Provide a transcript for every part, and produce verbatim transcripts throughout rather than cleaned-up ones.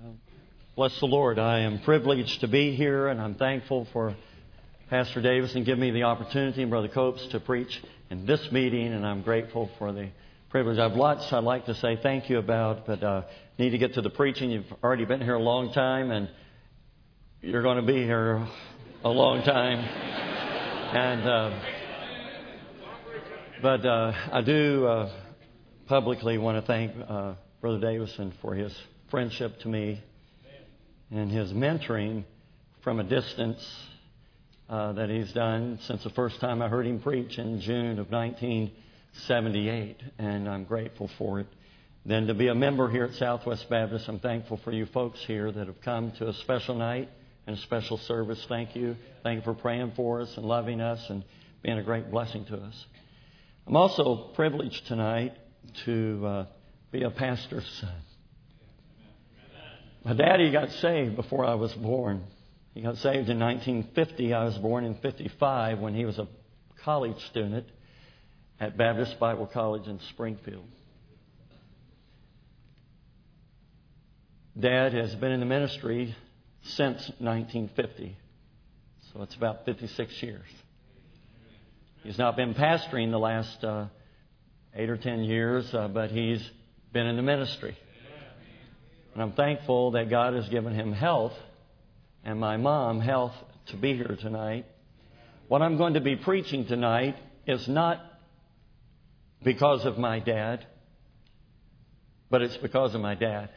Bless the Lord. I am privileged to be here, and I'm thankful for Pastor Davison giving me the opportunity and Brother Copes to preach in this meeting, and I'm grateful for the privilege. I have lots I'd like to say thank you about, but uh, need to get to the preaching. You've already been here a long time, and you're going to be here a long time. And uh, but uh, I do uh, publicly want to thank uh, Brother Davison for his friendship to me and his mentoring from a distance uh, that he's done since the first time I heard him preach in June of nineteen seventy-eight, and I'm grateful for it. Then to be a member here at Southwest Baptist, I'm thankful for you folks here that have come to a special night and a special service. Thank you. Thank you for praying for us and loving us and being a great blessing to us. I'm also privileged tonight to uh, be a pastor's son. My daddy got saved before I was born. He got saved in nineteen fifty. I was born in fifty-five when he was a college student at Baptist Bible College in Springfield. Dad has been in the ministry since nineteen fifty, so it's about fifty-six years. He's not been pastoring the last uh, eight or ten years, uh, but he's been in the ministry. And I'm thankful that God has given him health and my mom health to be here tonight. What I'm going to be preaching tonight is not because of my dad, but it's because of my dad.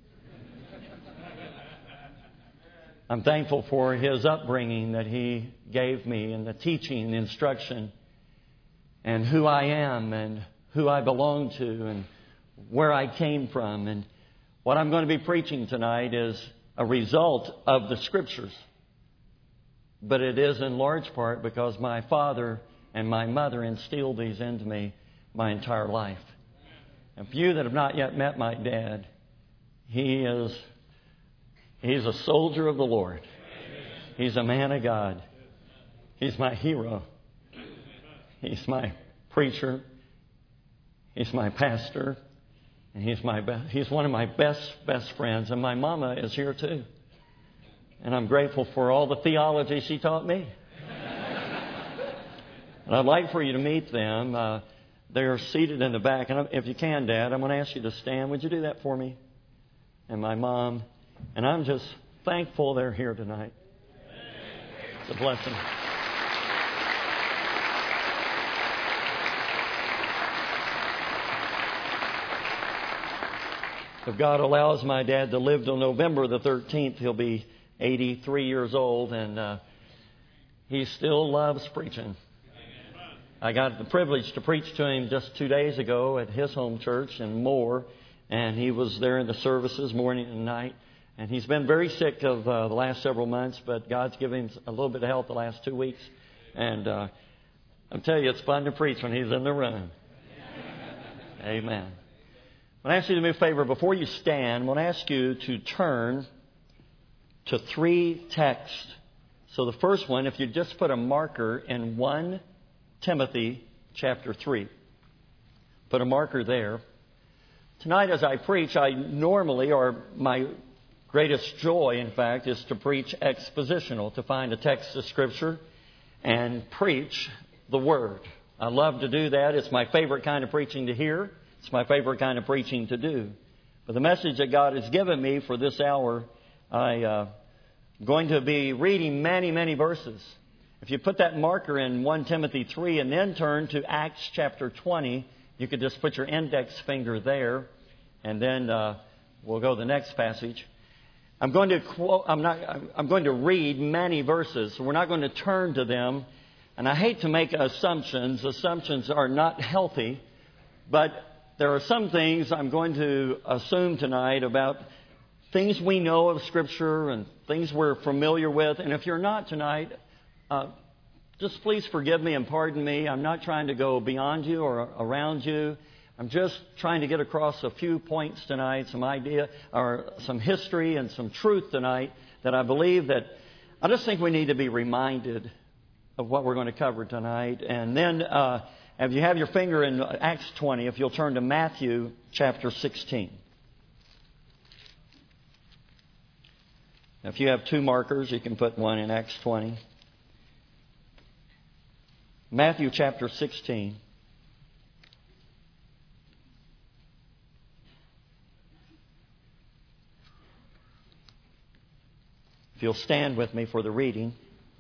I'm thankful for his upbringing that he gave me and the teaching, the instruction, and who I am and who I belong to and where I came from. And what I'm going to be preaching tonight is a result of the Scriptures. But it is in large part because my father and my mother instilled these into me my entire life. And for you that have not yet met my dad, he is he's a soldier of the Lord. He's a man of God. He's my hero. He's my preacher. He's my pastor. And he's my be- he's one of my best, best friends. And my mama is here too. And I'm grateful for all the theology she taught me. And I'd like for you to meet them. Uh, they're seated in the back. And if you can, Dad, I'm going to ask you to stand. Would you do that for me? And my mom. And I'm just thankful they're here tonight. It's a blessing. If God allows my dad to live till November the thirteenth, he'll be eighty-three years old, and uh, he still loves preaching. I got the privilege to preach to him just two days ago at his home church in Moore, and he was there in the services morning and night. And he's been very sick of uh, the last several months, but God's given him a little bit of health the last two weeks. And uh, I'll tell you, it's fun to preach when he's in the room. Amen. I want to ask you to do me a favor. Before you stand, I want to ask you to turn to three texts. So the first one, if you just put a marker in First Timothy chapter three. Put a marker there. Tonight as I preach, I normally, or my greatest joy, in fact, is to preach expositional, to find a text of Scripture and preach the Word. I love to do that. It's my favorite kind of preaching to hear. It's my favorite kind of preaching to do. But the message that God has given me for this hour, I'm uh, going to be reading many, many verses. If you put that marker in First Timothy three and then turn to Acts chapter twenty, you could just put your index finger there, and then uh, we'll go to the next passage. I'm going to quote, I'm not. I'm going to read many verses. So we're not going to turn to them, and I hate to make assumptions. Assumptions are not healthy, but there are some things I'm going to assume tonight about things we know of Scripture and things we're familiar with. And if you're not tonight, uh, just please forgive me and pardon me. I'm not trying to go beyond you or around you. I'm just trying to get across a few points tonight, some idea or some history and some truth tonight that I believe that I just think we need to be reminded of what we're going to cover tonight. And then uh, if you have your finger in Acts twenty, if you'll turn to Matthew chapter sixteen. If you have two markers, you can put one in Acts twenty. Matthew chapter sixteen. If you'll stand with me for the reading.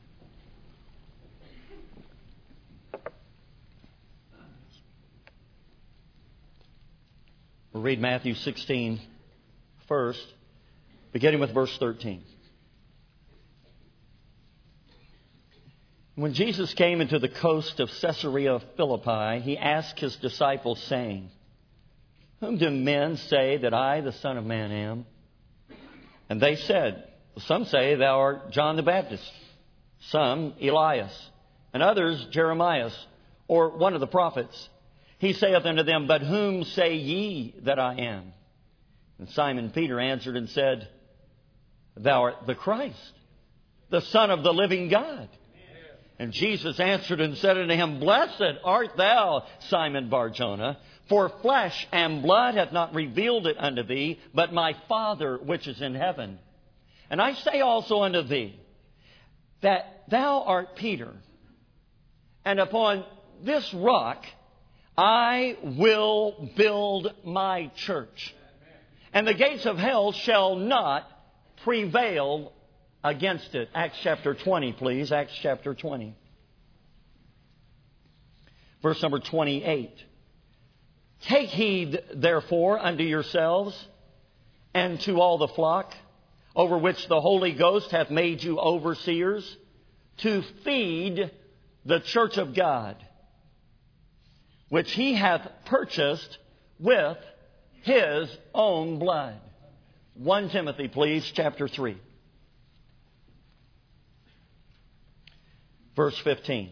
We'll read Matthew sixteen first, beginning with verse thirteen. When Jesus came into the coast of Caesarea Philippi, He asked His disciples, saying, "Whom do men say that I, the Son of Man, am?" And they said, "Some say thou art John the Baptist, some Elias, and others Jeremiah, or one of the prophets." He saith unto them, "But whom say ye that I am?" And Simon Peter answered and said, "Thou art the Christ, the Son of the living God." And Jesus answered and said unto him, "Blessed art thou, Simon Bar-Jonah, for flesh and blood hath not revealed it unto thee, but my Father which is in heaven. And I say also unto thee, that thou art Peter, and upon this rock I will build my church, and the gates of hell shall not prevail against it." Acts chapter twenty, please. Acts chapter twenty. Verse number twenty-eight. "Take heed, therefore, unto yourselves and to all the flock, over which the Holy Ghost hath made you overseers, to feed the church of God, which He hath purchased with His own blood." First Timothy, please, chapter three. Verse fifteen.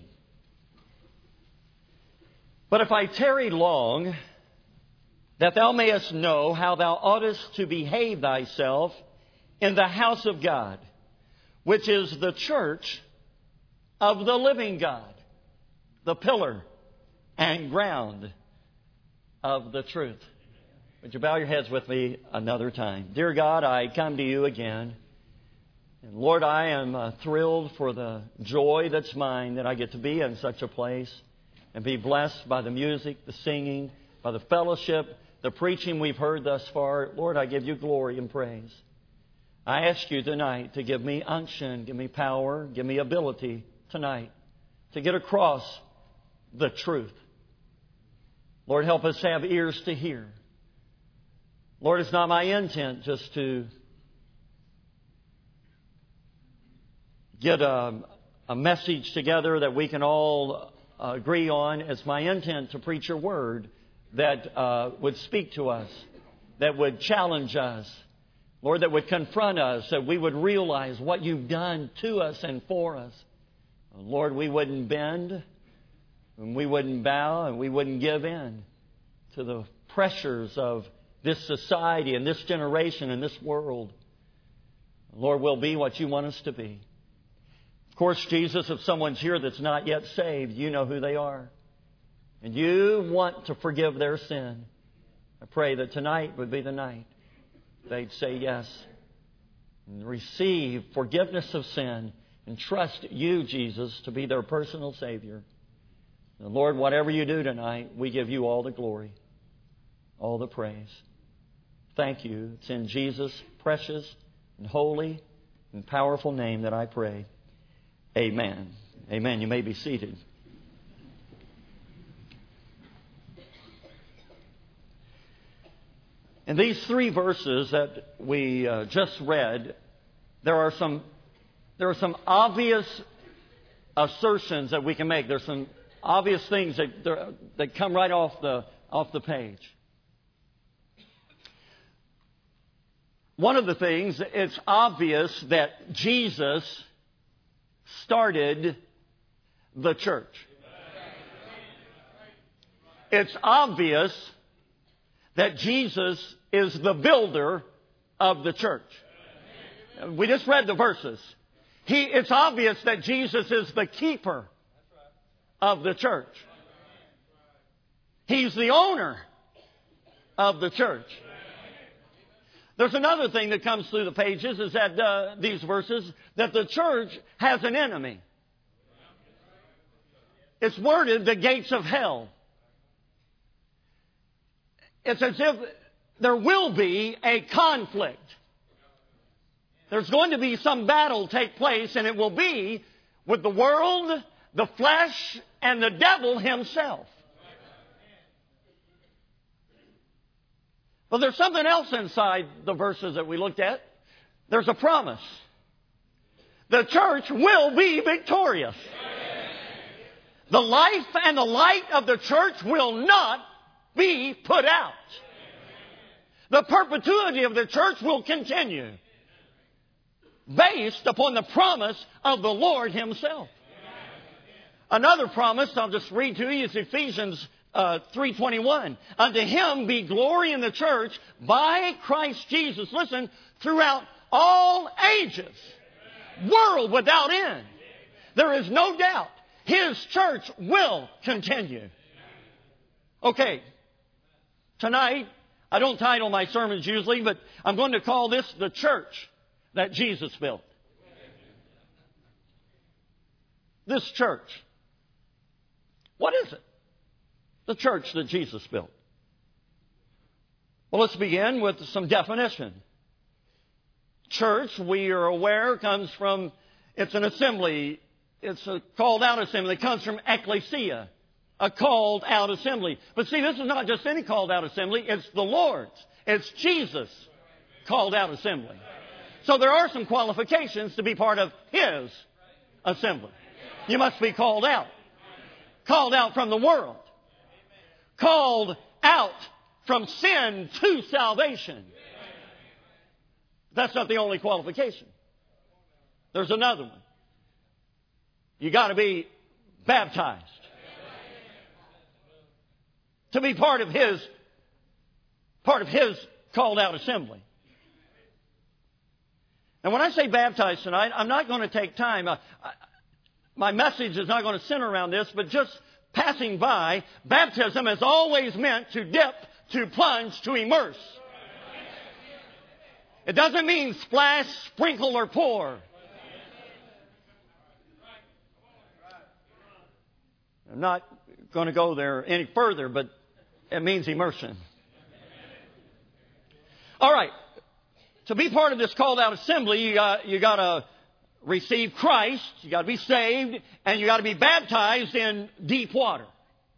"But if I tarry long, that thou mayest know how thou oughtest to behave thyself in the house of God, which is the church of the living God, the pillar and ground of the truth." Would you bow your heads with me another time? Dear God, I come to you again. And Lord, I am uh, thrilled for the joy that's mine that I get to be in such a place and be blessed by the music, the singing, by the fellowship, the preaching we've heard thus far. Lord, I give you glory and praise. I ask you tonight to give me unction, give me power, give me ability tonight to get across the truth. Lord, help us have ears to hear. Lord, it's not my intent just to get a, a message together that we can all uh, agree on. It's my intent to preach your word that uh, would speak to us, that would challenge us, Lord, that would confront us, that we would realize what you've done to us and for us. Lord, we wouldn't bend, and we wouldn't bow, and we wouldn't give in to the pressures of this society and this generation and this world. Lord, we'll be what you want us to be. Of course, Jesus, if someone's here that's not yet saved, you know who they are. And you want to forgive their sin. I pray that tonight would be the night they'd say yes and receive forgiveness of sin and trust you, Jesus, to be their personal Savior. And Lord, whatever you do tonight, we give you all the glory, all the praise. Thank you. It's in Jesus' precious and holy and powerful name that I pray. Amen. Amen. You may be seated. In these three verses that we uh, just read, there are some there are some obvious assertions that we can make. There's some obvious things that that come right off the off the page. One of the things, it's obvious that Jesus started the church. It's obvious that Jesus is the builder of the church. We just read the verses. He, it's obvious that Jesus is the keeper of the church. He's the owner of the church. There's another thing that comes through the pages is that uh, these verses, that the church has an enemy. It's worded the gates of hell. It's as if there will be a conflict. There's going to be some battle take place, and it will be with the world, the flesh, and the devil himself. But there's something else inside the verses that we looked at. There's a promise. The church will be victorious. The life and the light of the church will not be put out. The perpetuity of the church will continue, based upon the promise of the Lord Himself. Another promise, I'll just read to you, is Ephesians uh, three twenty-one. Unto Him be glory in the church by Christ Jesus. Listen, throughout all ages, world without end. There is no doubt His church will continue. Okay, tonight, I don't title my sermons usually, but I'm going to call this the church that Jesus built. This church. What is it? The church that Jesus built. Well, let's begin with some definition. Church, we are aware, comes from, it's an assembly. It's a called out assembly. It comes from ecclesia, a called out assembly. But see, this is not just any called out assembly. It's the Lord's. It's Jesus' called out assembly. So there are some qualifications to be part of His assembly. You must be called out. Called out from the world. Called out from sin to salvation. That's not the only qualification. There's another one. You got to be baptized to be part of His part of His called out assembly. And when I say baptized tonight, I'm not going to take time. I, I, my message is not going to center around this, but just passing by, baptism has always meant to dip, to plunge, to immerse. It doesn't mean splash, sprinkle, or pour. I'm not going to go there any further, but it means immersion. All right. To be part of this called out assembly, you got, you got to receive Christ, you got to be saved, and you got to be baptized in deep water.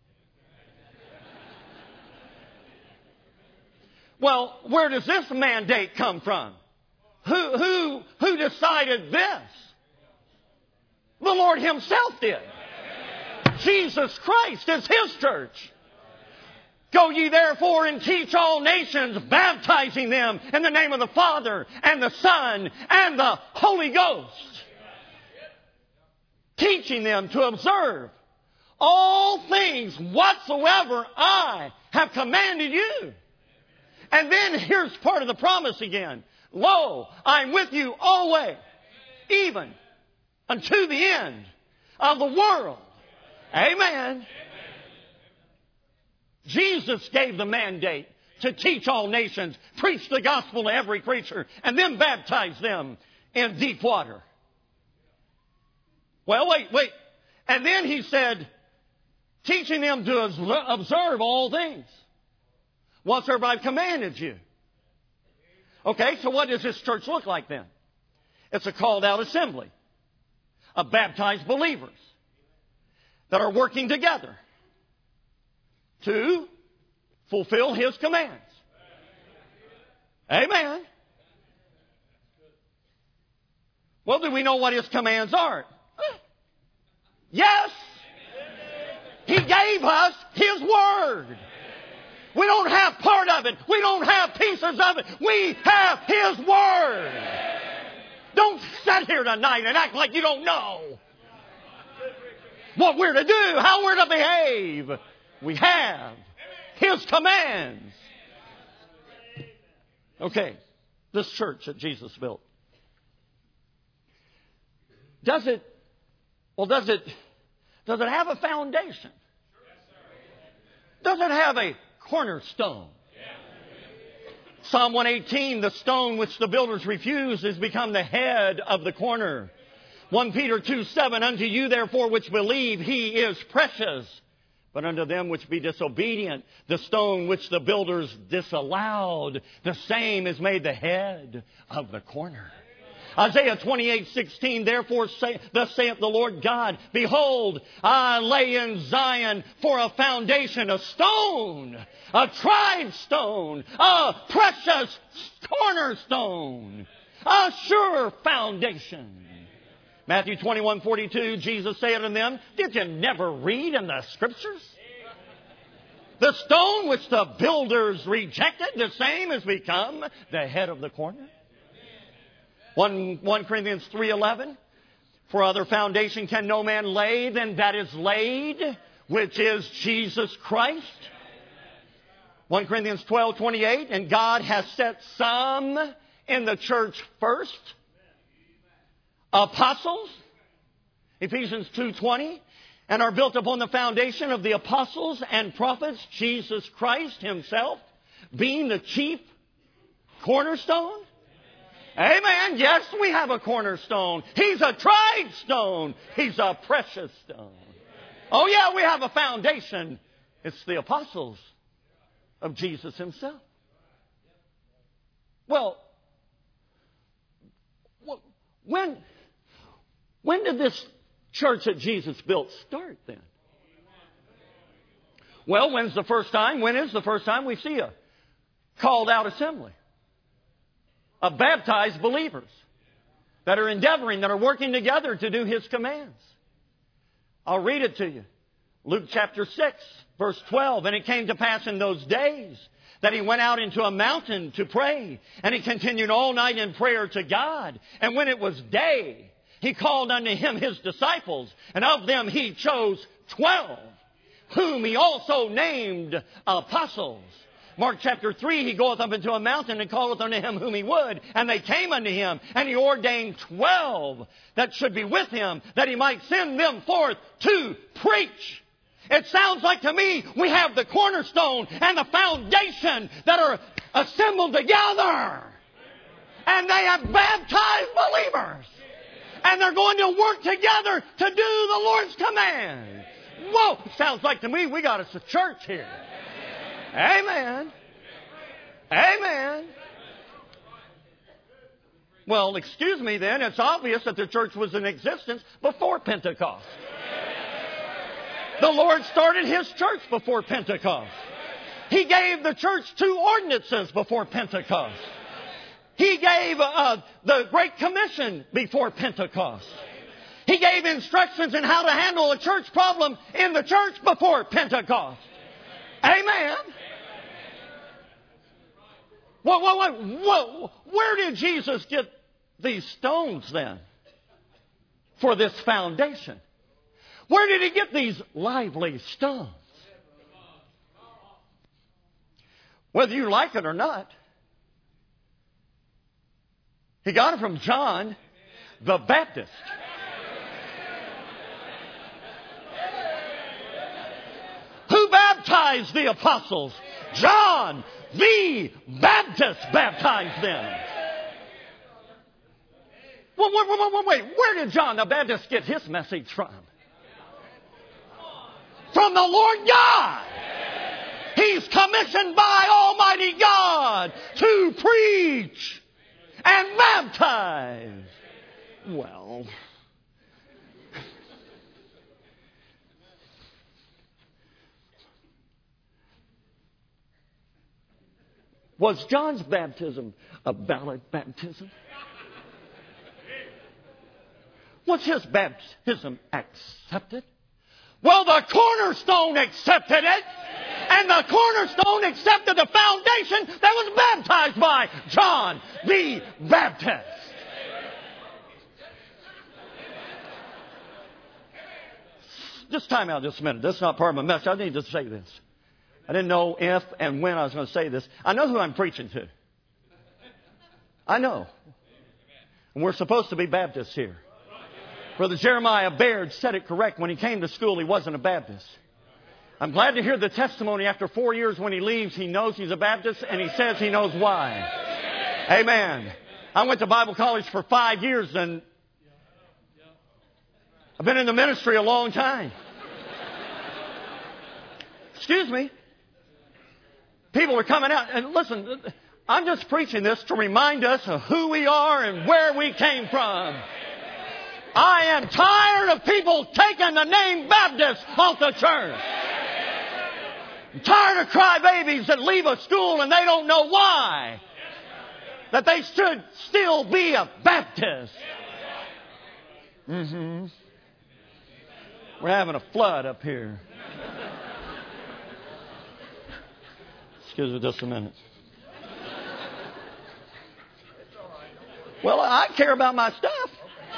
Well, where does this mandate come from? Who, who, who decided this? The Lord Himself did. Jesus Christ is His church. Go ye therefore and teach all nations, baptizing them in the name of the Father and the Son and the Holy Ghost. Teaching them to observe all things whatsoever I have commanded you. And then here's part of the promise again. Lo, I'm with you always, even unto the end of the world. Amen. Jesus gave the mandate to teach all nations, preach the gospel to every creature, and then baptize them in deep water. Well, wait, wait. And then He said, teaching them to observe all things whatsoever I've commanded you. Okay, so what does this church look like then? It's a called out assembly of baptized believers that are working together to fulfill His commands. Amen. Well, do we know what His commands are? Yes. He gave us His Word. We don't have part of it. We don't have pieces of it. We have His Word. Don't sit here tonight and act like you don't know what we're to do, how we're to behave. We have His commands. Okay, this church that Jesus built. Does it, well, does it, does it have a foundation? Does it have a cornerstone? Psalm one eighteen, the stone which the builders refused has become the head of the corner. First Peter two seven, unto you therefore which believe, he is precious. But unto them which be disobedient, the stone which the builders disallowed, the same is made the head of the corner. Isaiah twenty-eight sixteen, therefore say, thus saith the Lord God, behold, I lay in Zion for a foundation, a stone, a tried stone, a precious cornerstone, a sure foundation. Matthew twenty-one forty-two, Jesus saith unto them, did you never read in the Scriptures? The stone which the builders rejected, the same has become the head of the corner. First Corinthians three eleven, for other foundation can no man lay than that is laid, which is Jesus Christ. First Corinthians twelve twenty-eight, and God has set some in the church first, apostles, Ephesians two twenty, and are built upon the foundation of the apostles and prophets, Jesus Christ himself being the chief cornerstone. Amen. Yes, we have a cornerstone. He's a tried stone. He's a precious stone. Oh yeah, we have a foundation. It's the apostles of Jesus himself. Well, when, when did this church that Jesus built start then? Well, when's the first time? When is the first time we see a called out assembly of baptized believers that are endeavoring, that are working together to do his commands? I'll read it to you. Luke chapter six, verse twelve. And it came to pass in those days that he went out into a mountain to pray. And he continued all night in prayer to God. And when it was day, he called unto him his disciples. And of them he chose twelve, whom he also named apostles. Mark chapter three, he goeth up into a mountain and calleth unto him whom he would. And they came unto him, and he ordained twelve that should be with him, that he might send them forth to preach. It sounds like to me we have the cornerstone and the foundation that are assembled together. And they have baptized believers. And they're going to work together to do the Lord's command. Whoa! Sounds like to me we got us a church here. Amen. Amen. Well, excuse me then, it's obvious that the church was in existence before Pentecost. The Lord started his church before Pentecost. He gave the church two ordinances before Pentecost. He gave uh, the Great Commission before Pentecost. He gave instructions on how to handle a church problem in the church before Pentecost. Amen. Well, well, well, well, where did Jesus get these stones then for this foundation? Where did he get these lively stones? Whether you like it or not, he got it from John the Baptist. Who baptized the apostles? John the Baptist baptized them. Well, wait, wait, wait, wait. Where did John the Baptist get his message from? From the Lord God. He's commissioned by Almighty God to preach and baptize. Well, was John's baptism a valid baptism? Was his baptism accepted? Well, the cornerstone accepted it. And the cornerstone accepted the foundation that was baptized by John the Baptist. Just time out just a minute. This is not part of my message. I need to say this. I didn't know if and when I was going to say this. I know who I'm preaching to. I know. And we're supposed to be Baptists here. Brother Jeremiah Baird said it correct. When he came to school, he wasn't a Baptist. I'm glad to hear the testimony after four years when he leaves. He knows he's a Baptist and he says he knows why. Amen. I went to Bible college for five years and I've been in the ministry a long time. Excuse me. People are coming out. And listen, I'm just preaching this to remind us of who we are and where we came from. I am tired of people taking the name Baptist off the church. I'm tired of crybabies that leave a school and they don't know why. That they should still be a Baptist. Mm-hmm. We're having a flood up here. Excuse me just a minute. Well, I care about my stuff.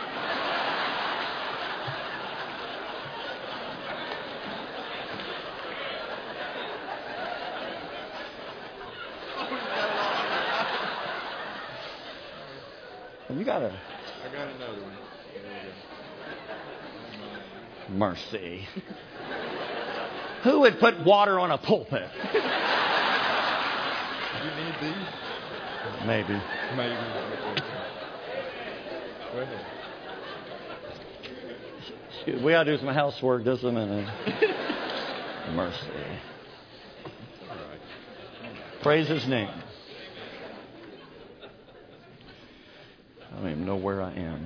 You got a... I got another one. Mercy. Who would put water on a pulpit? You need these? Maybe. Maybe. Go ahead. Excuse, we got to do some housework just a minute. Mercy. All right. Praise His name. I don't even know where I am.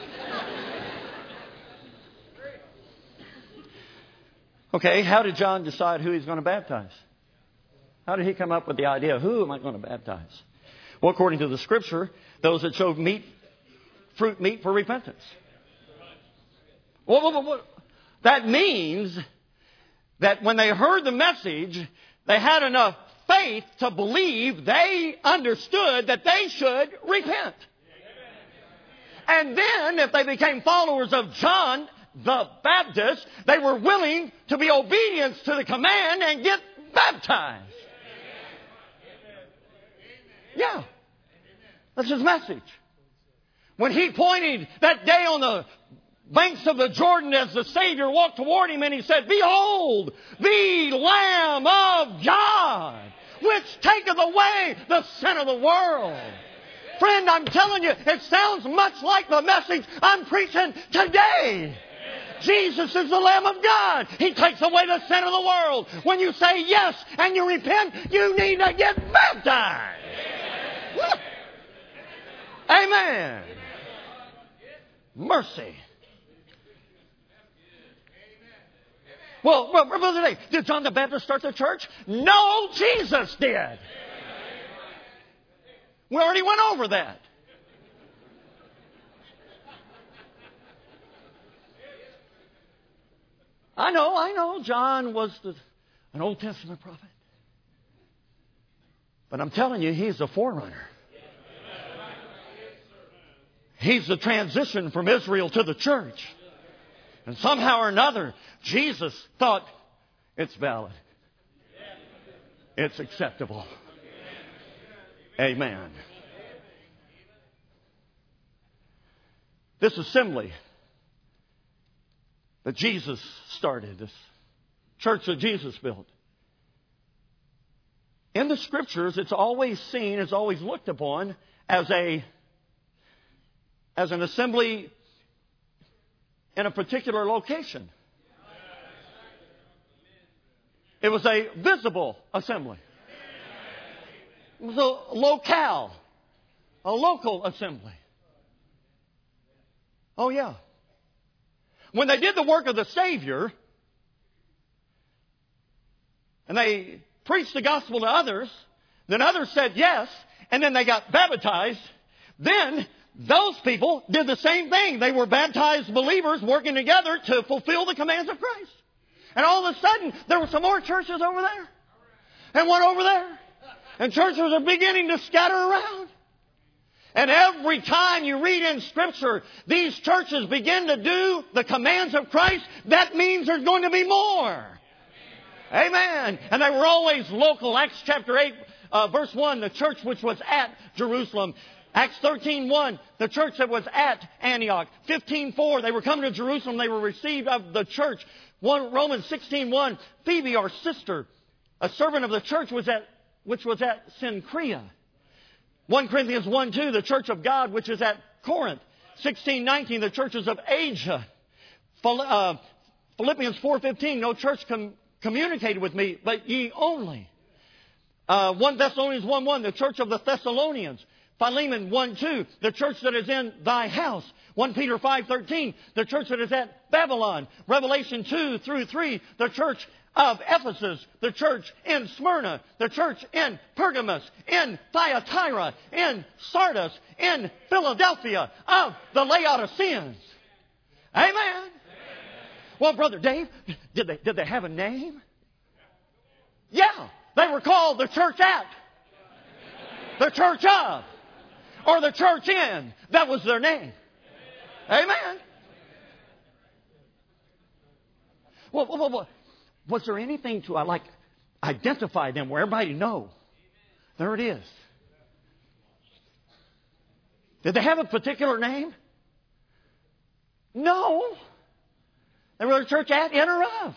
Okay, how did John decide who he's going to baptize? How did he come up with the idea, who am I going to baptize? Well, according to the Scripture, those that showed meat, fruit meat for repentance. Well, well, well, that means that when they heard the message, they had enough faith to believe they understood that they should repent. And then, if they became followers of John the Baptist, they were willing to be obedient to the command and get baptized. Yeah. That's his message. When he pointed that day on the banks of the Jordan as the Savior walked toward him and he said, "Behold, the Lamb of God, which taketh away the sin of the world." Friend, I'm telling you, it sounds much like the message I'm preaching today. Jesus is the Lamb of God. He takes away the sin of the world. When you say yes and you repent, you need to get baptized. Amen. Mercy. Well, well, Brother Dave, did John the Baptist start the church? No, Jesus did. We already went over that. I know, I know. John was the, an Old Testament prophet. But I'm telling you, he's the forerunner. He's the transition from Israel to the church. And somehow or another, Jesus thought it's valid. It's acceptable. Amen. This assembly that Jesus started, this church that Jesus built, in the Scriptures, it's always seen, it's always looked upon as a as an assembly in a particular location. It was a visible assembly. It was a locale, a local assembly. Oh, yeah. When they did the work of the Savior, and they preached the gospel to others, then others said yes, and then they got baptized, then those people did the same thing. They were baptized believers working together to fulfill the commands of Christ. And all of a sudden, there were some more churches over there, and one over there. And churches are beginning to scatter around. And every time you read in Scripture, these churches begin to do the commands of Christ, that means there's going to be more. Amen. And they were always local. Acts chapter eight, uh, verse one, the church which was at Jerusalem Acts thirteen one, the church that was at Antioch. fifteen four, they were coming to Jerusalem. They were received of the church. One, Romans sixteen one, Phoebe, our sister, a servant of the church, was at, which was at Cenchrea. First Corinthians one two, the church of God, which is at Corinth. sixteen nineteen, the churches of Asia. Philippians four fifteen, no church com- communicated with me, but ye only. Uh, First Thessalonians one one, the church of the Thessalonians. Philemon one two, the church that is in thy house. First Peter five thirteen, the church that is at Babylon. Revelation two through three, the church of Ephesus, the church in Smyrna, the church in Pergamos, in Thyatira, in Sardis, in Philadelphia, of the Laodiceans. Amen. Amen. Well, Brother Dave, did they, did they have a name? Yeah, they were called the church at, the church of, or the church in. That was their name. Amen. Well, well, well, was there anything to uh, like identify them where everybody know? There it is. Did they have a particular name? No. They were a church at, in, or of.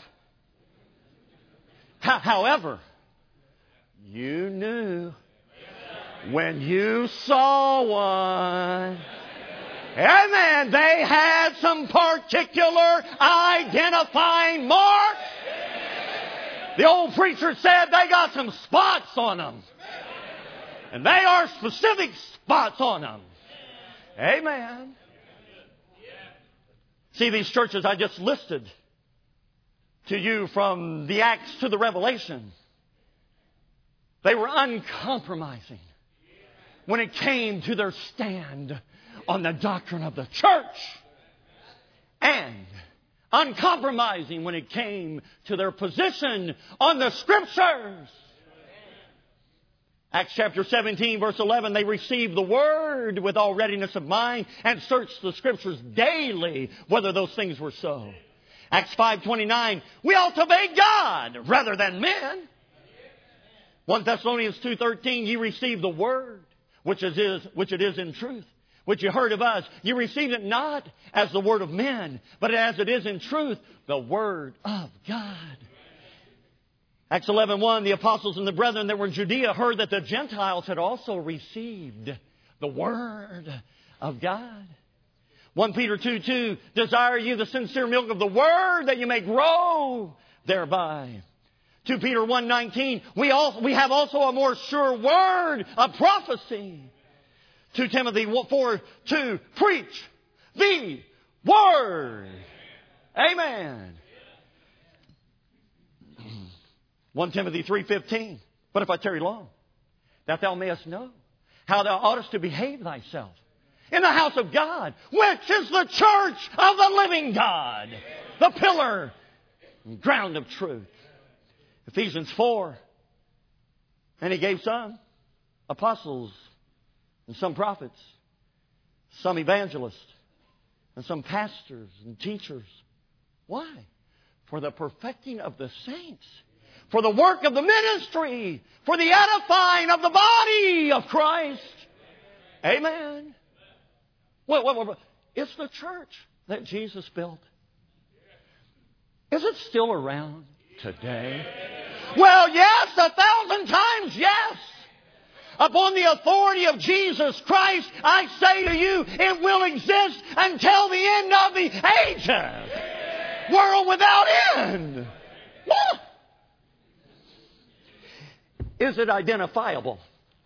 H- however, you knew when you saw one. Amen. They had some particular identifying marks. The old preacher said they got some spots on them. And they are specific spots on them. Amen. See, these churches I just listed to you from the Acts to the Revelation, they were uncompromising when it came to their stand on the doctrine of the church, and uncompromising when it came to their position on the Scriptures. Acts chapter seventeen, verse eleven, they received the Word with all readiness of mind and searched the Scriptures daily whether those things were so. Acts five twenty-nine, we ought to obey God rather than men. First Thessalonians two thirteen, ye received the Word, which it is, which it is in truth, which you heard of us. You received it not as the word of men, but as it is in truth, the Word of God. Acts eleven one, the apostles and the brethren that were in Judea heard that the Gentiles had also received the Word of God. First Peter two two, desire you the sincere milk of the Word that you may grow thereby. Second Peter one nineteen, we, also, we have also a more sure word of prophecy. Second Timothy four two, preach the Word. Amen. First Timothy three fifteen, but if I tarry long, that thou mayest know how thou oughtest to behave thyself in the house of God, which is the church of the living God, the pillar and ground of truth. Ephesians four, and he gave some apostles and some prophets, some evangelists, and some pastors and teachers. Why? For the perfecting of the saints, for the work of the ministry, for the edifying of the body of Christ. Amen. Well, well, well, it's the church that Jesus built. Is it still around today? Well, yes, a thousand times yes. Upon the authority of Jesus Christ, I say to you, it will exist until the end of the ages. World without end. What? Is it identifiable?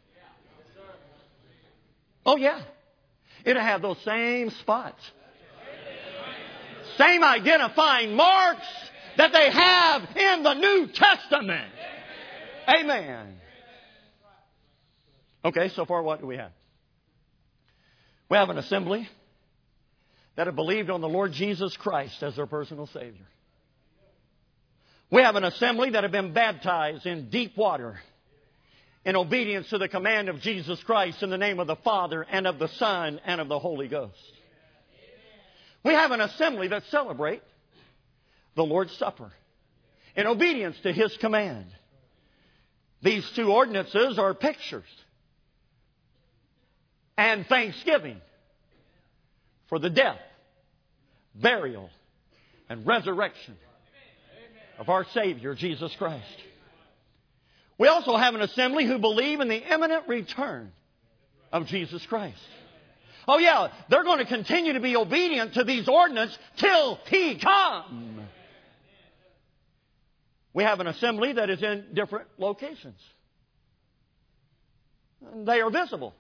Oh, yeah. It'll have those same spots. Same identifying marks that they have in the New Testament. Amen. Okay, so far what do we have? We have an assembly that have believed on the Lord Jesus Christ as their personal Savior. We have an assembly that have been baptized in deep water in obedience to the command of Jesus Christ in the name of the Father and of the Son and of the Holy Ghost. We have an assembly that celebrate the Lord's Supper in obedience to His command. These two ordinances are pictures and thanksgiving for the death, burial, and resurrection of our Savior, Jesus Christ. We also have an assembly who believe in the imminent return of Jesus Christ. Oh yeah, they're going to continue to be obedient to these ordinances till He comes. We have an assembly that is in different locations. They are visible.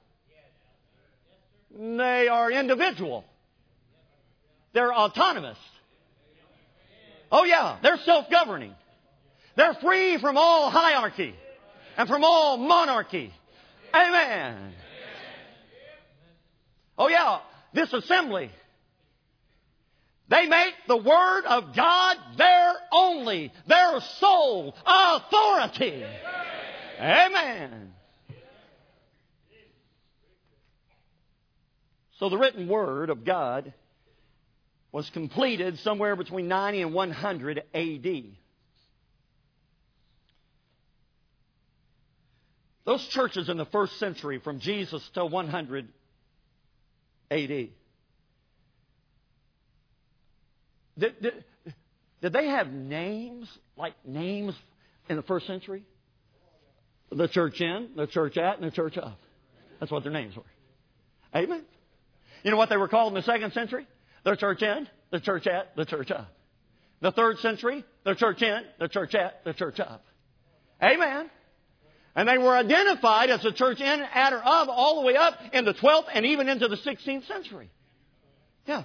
They are individual. They're autonomous. Oh yeah, they're self-governing. They're free from all hierarchy and from all monarchy. Amen. Oh yeah, this assembly, they make the Word of God their only, their sole authority. Amen. So the written Word of God was completed somewhere between ninety and one hundred A D. Those churches in the first century, from Jesus to one hundred A D, did, did, did they have names, like names in the first century? The church in, the church at, and the church of. That's what their names were. Amen. You know what they were called in the second century? The church in, the church at, the church of. The third century, the church in, the church at, the church of. Amen. And they were identified as the church in, at, or of all the way up in the twelfth and even into the sixteenth century. Yeah.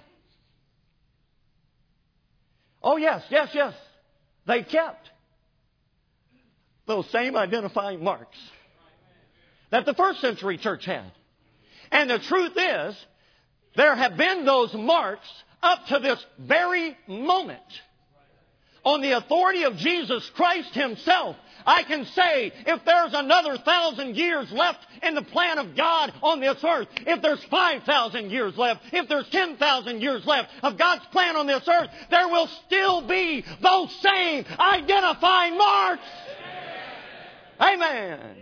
Oh yes, yes, yes. They kept those same identifying marks that the first century church had. And the truth is, there have been those marks up to this very moment. On the authority of Jesus Christ Himself, I can say, if there's another thousand years left in the plan of God on this earth, if there's five thousand years left, if there's ten thousand years left of God's plan on this earth, there will still be those same identifying marks. Amen. Amen.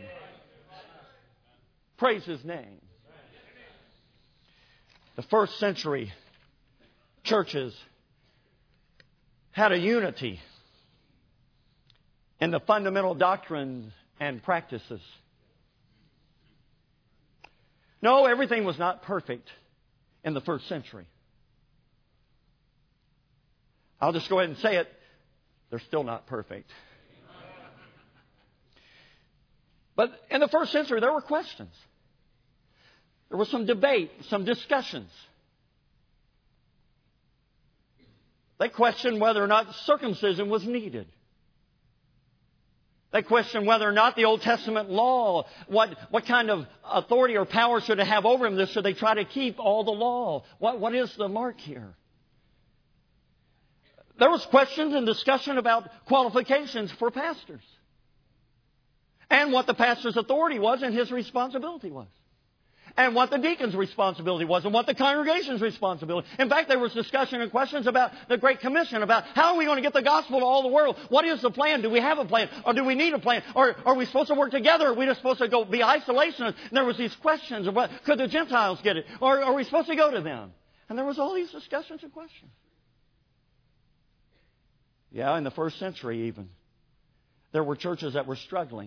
Praise His name. The first century churches had a unity in the fundamental doctrines and practices. No, everything was not perfect in the first century. I'll just go ahead and say it. They're still not perfect. But in the first century, there were questions. There was some debate, some discussions. They questioned whether or not circumcision was needed. They questioned whether or not the Old Testament law, what, what kind of authority or power should it have over them? Should they try to keep all the law? What, what is the mark here? There was questions and discussion about qualifications for pastors. And what the pastor's authority was and his responsibility was. And what the deacon's responsibility was, and what the congregation's responsibility. In fact, there was discussion and questions about the Great Commission, about how are we going to get the gospel to all the world? What is the plan? Do we have a plan? Or do we need a plan? Or are we supposed to work together? Are we just supposed to go be isolationists? And there was these questions about, could the Gentiles get it? Or are we supposed to go to them? And there was all these discussions and questions. Yeah, in the first century even, there were churches that were struggling.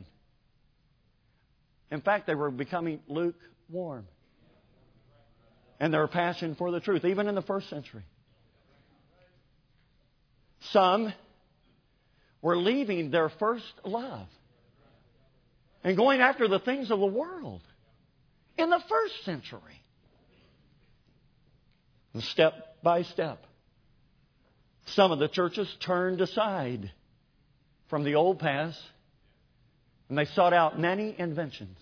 In fact, they were becoming lukewarm and their passion for the truth, even in the first century. Some were leaving their first love and going after the things of the world in the first century. And step by step, some of the churches turned aside from the old paths and they sought out many inventions.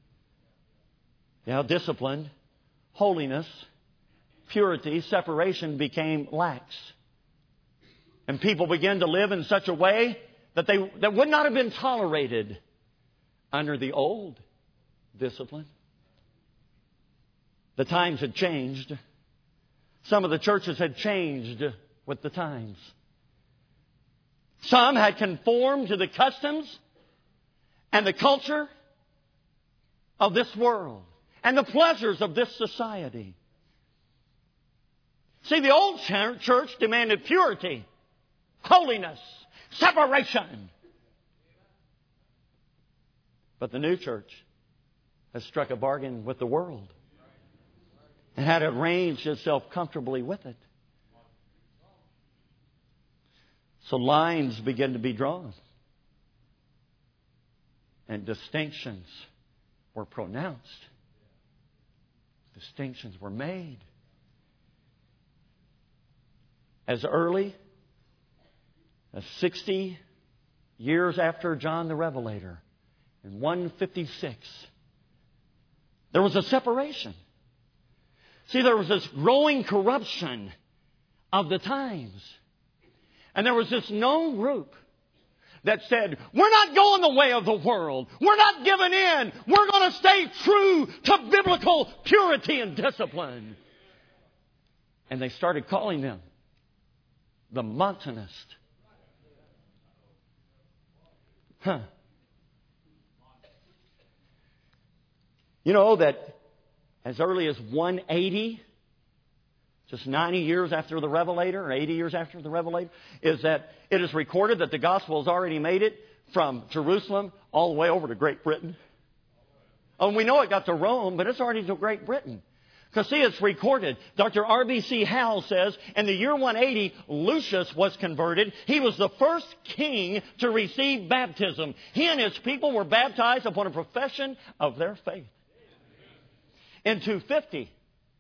Now, discipline, holiness, purity, separation became lax. And people began to live in such a way that they that would not have been tolerated under the old discipline. The times had changed. Some of the churches had changed with the times. Some had conformed to the customs and the culture of this world. and the pleasures of this society. See, the old church demanded purity, holiness, separation. But the new church has struck a bargain with the world and had arranged itself comfortably with it. So lines begin to be drawn. And distinctions were pronounced. Distinctions were made. As early as sixty years after John the Revelator, in one fifty-six, there was a separation. See, there was this growing corruption of the times. And there was this known group that said, we're not going the way of the world. We're not giving in. We're going to stay true to biblical purity and discipline. And they started calling them the Montanists. Huh. You know that as early as one eighty, just ninety years after the Revelator, or eighty years after the Revelator, is that it is recorded that the gospel has already made it from Jerusalem all the way over to Great Britain. Oh, and we know it got to Rome, but it's already to Great Britain. Because see, it's recorded. Doctor R B C Howell says, in the year one eighty, Lucius was converted. He was the first king to receive baptism. He and his people were baptized upon a profession of their faith. In two fifty,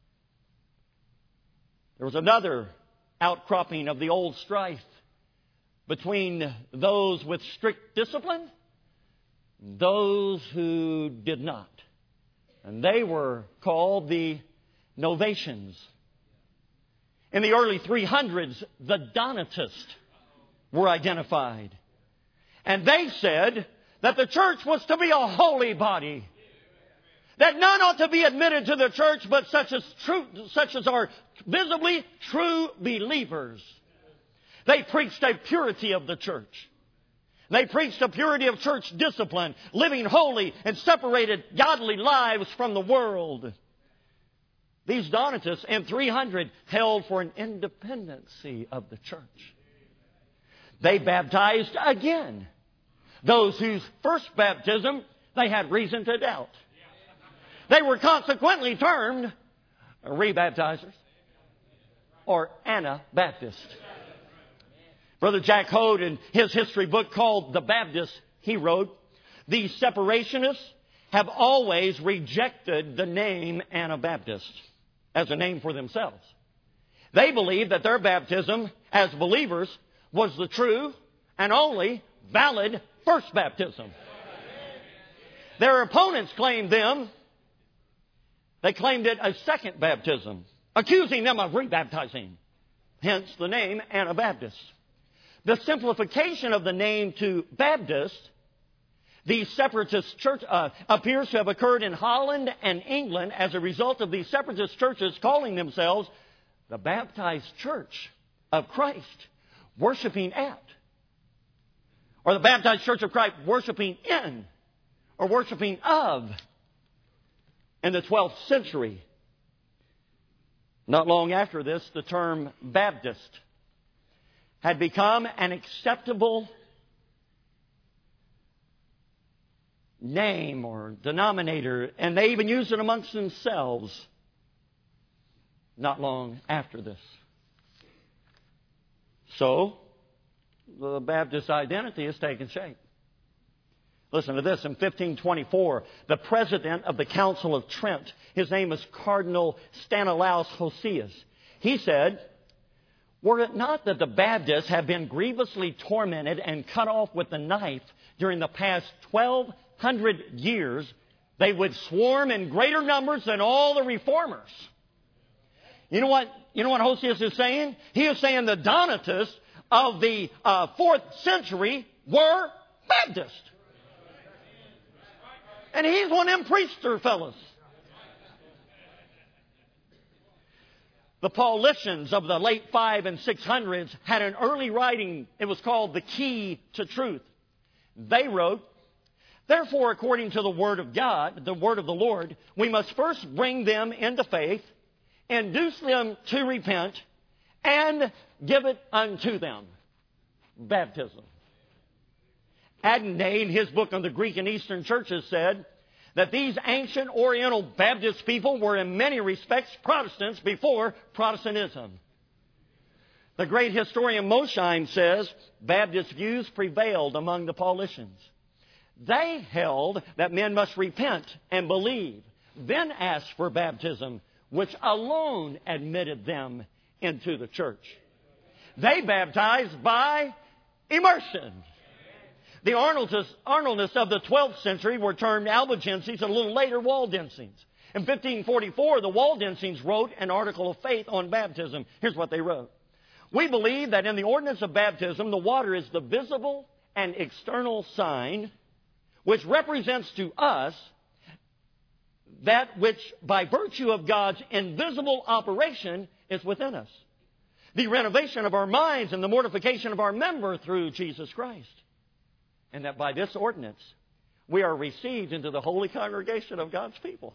there was another outcropping of the old strife between those with strict discipline and those who did not. And they were called the Novatians. In the early three hundreds, the Donatists were identified. And they said that the church was to be a holy body. That none ought to be admitted to the church but such as true, such as are visibly true believers. They preached a purity of the church. They preached a purity of church discipline, living holy and separated godly lives from the world. These Donatists in three hundred held for an independency of the church. They baptized again those whose first baptism they had reason to doubt. They were consequently termed rebaptizers or Anabaptists. Brother Jack Hode, in his history book called The Baptist, he wrote, these separationists have always rejected the name Anabaptist as a name for themselves. They believe that their baptism as believers was the true and only valid first baptism. Their opponents claimed them They claimed it a second baptism, accusing them of rebaptizing. Hence the name Anabaptist. The simplification of the name to Baptist, the separatist church, uh, appears to have occurred in Holland and England as a result of these separatist churches calling themselves the Baptized Church of Christ, worshiping at, or the Baptized Church of Christ worshiping in, or worshiping of. In the twelfth century, not long after this, the term Baptist had become an acceptable name or denominator, and they even used it amongst themselves not long after this. So, the Baptist identity has taken shape. Listen to this. In fifteen twenty-four, the president of the Council of Trent, his name is Cardinal Stanislaus Hosius, he said, were it not that the Baptists have been grievously tormented and cut off with the knife during the past twelve hundred years, they would swarm in greater numbers than all the reformers. You know what, you know what Hosius is saying? He is saying the Donatists of the uh, fourth century were Baptists. And he's one of them preacher fellas. The Paulicians of the late five and six hundreds had an early writing. It was called The Key to Truth. They wrote Therefore, according to the Word of God, the Word of the Lord, we must first bring them into faith, induce them to repent, and give it unto them. Baptism. Adonai, in his book on the Greek and Eastern churches, said that these ancient Oriental Baptist people were in many respects Protestants before Protestantism. The great historian Mosheim says Baptist views prevailed among the Paulicians. They held that men must repent and believe, then ask for baptism, which alone admitted them into the church. They baptized by immersion. The Arnoldists of the twelfth century were termed Albigenses, and a little later Waldenses. In fifteen forty-four, the Waldenses wrote an article of faith on baptism. Here's what they wrote. We believe that in the ordinance of baptism, the water is the visible and external sign which represents to us that which, by virtue of God's invisible operation, is within us. The renovation of our minds and the mortification of our member through Jesus Christ. And that by this ordinance, we are received into the holy congregation of God's people.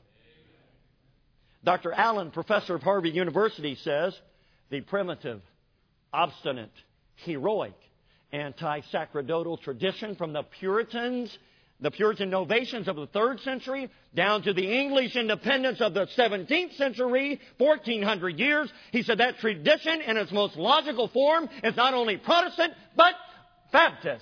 Doctor Allen, professor of Harvard University, says the primitive, obstinate, heroic, anti-sacerdotal tradition from the Puritans, the Puritan novations of the third century, down to the English independence of the seventeenth century, fourteen hundred years. He said that tradition in its most logical form is not only Protestant, but Baptist.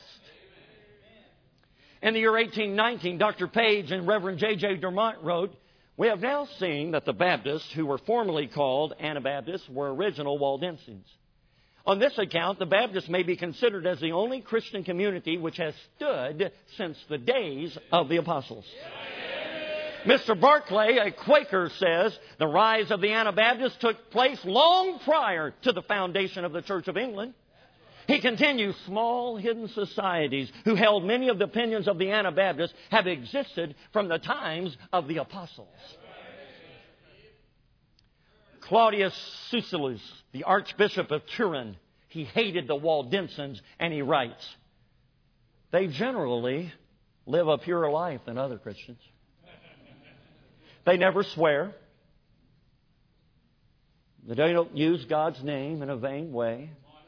In the year eighteen nineteen, Doctor Page and Reverend J J Dermont wrote, we have now seen that the Baptists, who were formerly called Anabaptists, were original Waldenses. On this account, the Baptists may be considered as the only Christian community which has stood since the days of the apostles. Mister Barclay, a Quaker, says the rise of the Anabaptists took place long prior to the foundation of the Church of England. He continues, small hidden societies who held many of the opinions of the Anabaptists have existed from the times of the apostles. Claudius Sucellus, the Archbishop of Turin, he hated the Waldensians, and he writes, they generally live a purer life than other Christians. They never swear. They don't use God's name in a vain way.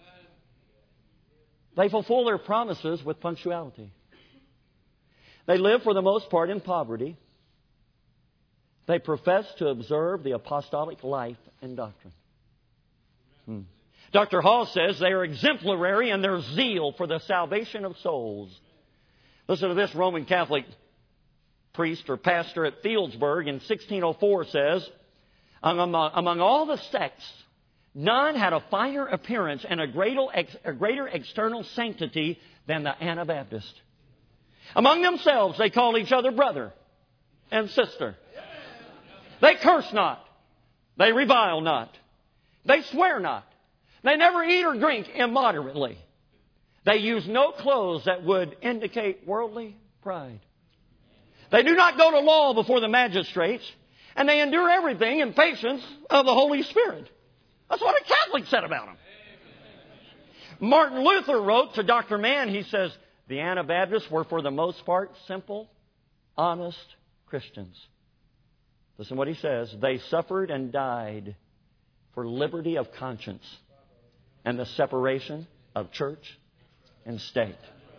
They fulfill their promises with punctuality. They live for the most part in poverty. They profess to observe the apostolic life and doctrine. Hmm. Doctor Hall says they are exemplary in their zeal for the salvation of souls. Listen to this. Roman Catholic priest or pastor at Fieldsburg in sixteen oh four says, among, among all the sects, none had a finer appearance and a greater, a greater external sanctity than the Anabaptist. Among themselves, they call each other brother and sister. They curse not. They revile not. They swear not. They never eat or drink immoderately. They use no clothes that would indicate worldly pride. They do not go to law before the magistrates, and they endure everything in patience of the Holy Spirit. That's what a Catholic said about them. Martin Luther wrote to Doctor Mann, he says, the Anabaptists were for the most part simple, honest Christians. Listen to what he says. They suffered and died for liberty of conscience and the separation of church and state.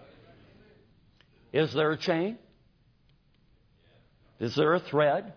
Is there a chain? Is there a thread?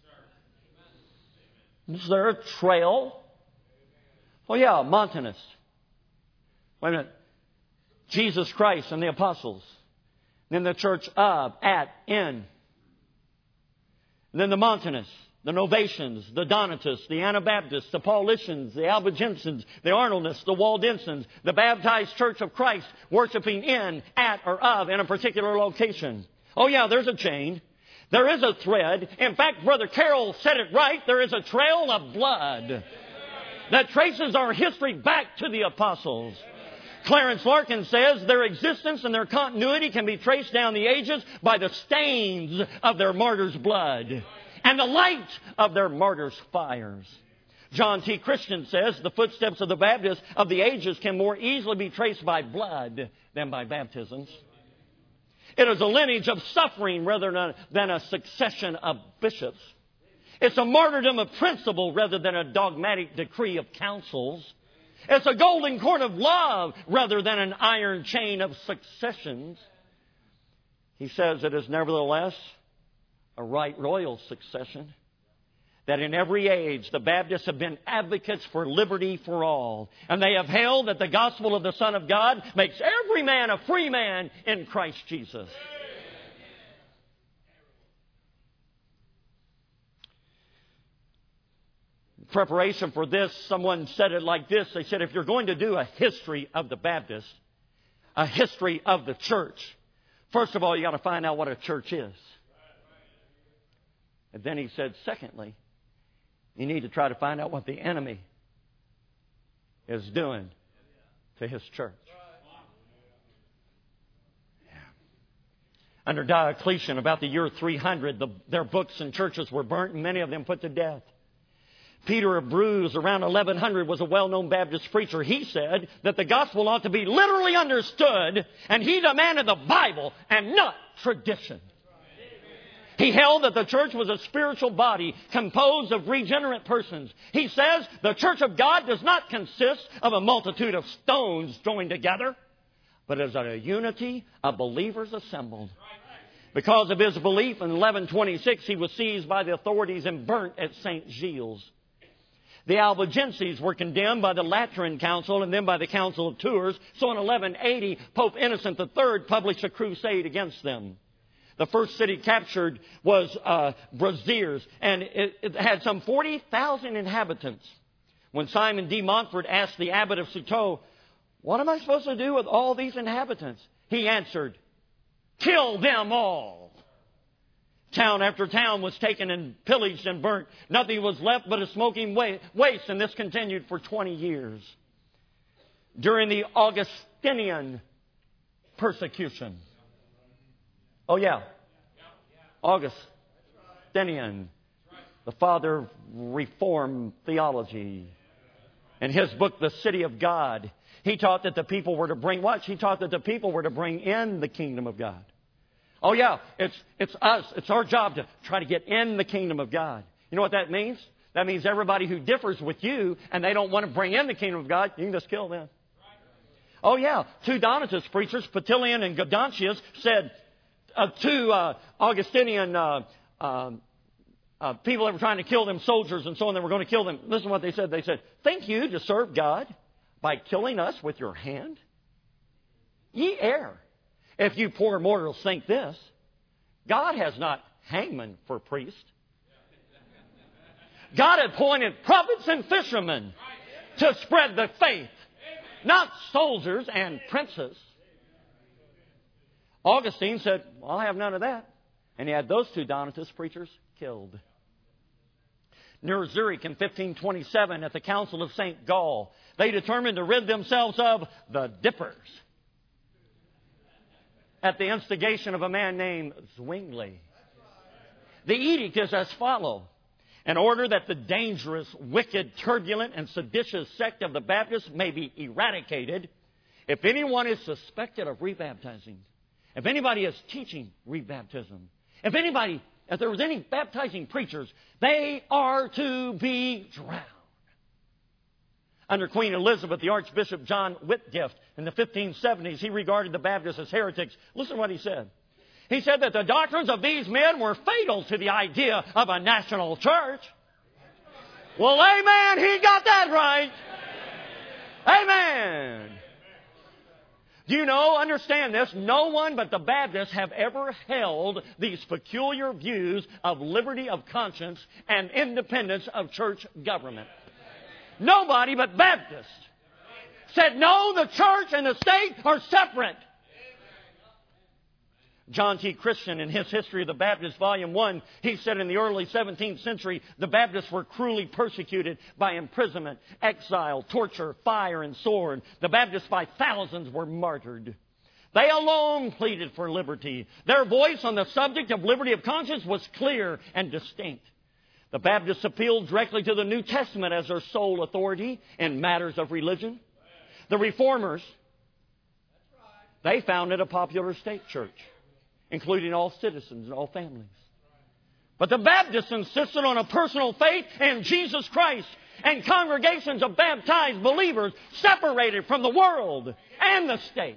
Is there a trail? Oh yeah, Montanus. Wait a minute. Jesus Christ and the apostles. Then the church of, at, in. And then the Montanists, the Novatians, the Donatists, the Anabaptists, the Paulicians, the Albigensians, the Arnoldists, the Waldensians, the Baptized Church of Christ, worshiping in, at, or of in a particular location. Oh yeah, there's a chain. There is a thread. In fact, Brother Carroll said it right. There is a trail of blood that traces our history back to the apostles. Clarence Larkin says their existence and their continuity can be traced down the ages by the stains of their martyrs' blood and the light of their martyrs' fires. John T. Christian says the footsteps of the Baptists of the ages can more easily be traced by blood than by baptisms. It is a lineage of suffering rather than, than a succession of bishops. It's a martyrdom of principle rather than a dogmatic decree of councils. It's a golden cord of love rather than an iron chain of successions. He says it is nevertheless a right royal succession. That in every age the Baptists have been advocates for liberty for all. And they have held that the gospel of the Son of God makes every man a free man in Christ Jesus. In preparation for this, someone said it like this. They said, if you're going to do a history of the Baptists, a history of the church, first of all, you got to find out what a church is. And then he said, secondly, you need to try to find out what the enemy is doing to his church. Yeah. Under Diocletian, about the year three hundred, the, their books and churches were burnt and many of them put to death. Peter of Bruges, around eleven hundred, was a well-known Baptist preacher. He said that the gospel ought to be literally understood, and he demanded the Bible and not tradition. He held that the church was a spiritual body composed of regenerate persons. He says the church of God does not consist of a multitude of stones joined together, but is a unity of believers assembled. Because of his belief in eleven twenty-six, he was seized by the authorities and burnt at Saint Gilles. The Albigenses were condemned by the Lateran Council and then by the Council of Tours. So in eleven eighty, Pope Innocent the Third published a crusade against them. The first city captured was uh, Braziers, and it, it had some forty thousand inhabitants. When Simon de Montfort asked the abbot of Citeaux, what am I supposed to do with all these inhabitants? He answered, kill them all. Town after town was taken and pillaged and burnt. Nothing was left but a smoking waste, and this continued for twenty years. During the Augustinian persecution. Oh, yeah. Augustinian, the father of Reformed theology. In his book, The City of God, he taught that the people were to bring what? He taught that the people were to bring in the kingdom of God. Oh, yeah, it's, it's us. It's our job to try to get in the kingdom of God. You know what that means? That means everybody who differs with you and they don't want to bring in the kingdom of God, you can just kill them. Oh, yeah, two Donatist preachers, Petilian and Gaudentius, said, Uh, two uh, Augustinian uh, uh, uh, people that were trying to kill them, soldiers and so on, they were going to kill them. Listen to what they said. They said, think you to serve God by killing us with your hand? Ye err. If you poor mortals think this, God has not hangmen for priests. God appointed prophets and fishermen to spread the faith, not soldiers and princes. Augustine said, well, I have none of that. And he had those two Donatist preachers killed. Near Zurich in fifteen twenty-seven at the Council of Saint Gall, they determined to rid themselves of the Dippers at the instigation of a man named Zwingli. The edict is as follows. In order that the dangerous, wicked, turbulent, and seditious sect of the Baptists may be eradicated, if anyone is suspected of rebaptizing, if anybody is teaching rebaptism, if anybody, if there was any baptizing preachers, they are to be drowned. Under Queen Elizabeth, the Archbishop John Whitgift, in the fifteen seventies, he regarded the Baptists as heretics. Listen to what he said. He said that the doctrines of these men were fatal to the idea of a national church. Well, amen, he got that right. Amen. Do you know, understand this, no one but the Baptists have ever held these peculiar views of liberty of conscience and independence of church government. Nobody but Baptists said, no, the church and the state are separate. John T. Christian, in his History of the Baptists, Volume one, he said in the early seventeenth century, the Baptists were cruelly persecuted by imprisonment, exile, torture, fire, and sword. The Baptists by thousands were martyred. They alone pleaded for liberty. Their voice on the subject of liberty of conscience was clear and distinct. The Baptists appealed directly to the New Testament as their sole authority in matters of religion. The Reformers, they founded a popular state church. including all citizens and all families. But the Baptists insisted on a personal faith in Jesus Christ, and congregations of baptized believers separated from the world and the state.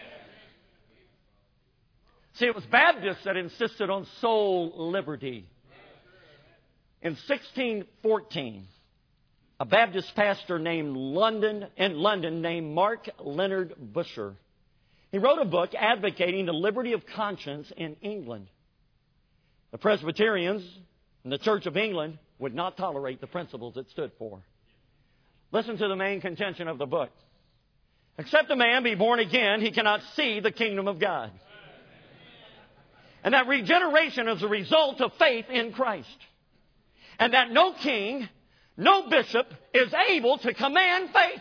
See, it was Baptists that insisted on soul liberty. In sixteen fourteen, a Baptist pastor named London in London named Mark Leonard Busher, he wrote a book advocating the liberty of conscience in England. The Presbyterians and the Church of England would not tolerate the principles it stood for. Listen to the main contention of the book. Except a man be born again, he cannot see the kingdom of God. And that regeneration is a result of faith in Christ. And that no king, no bishop is able to command faith.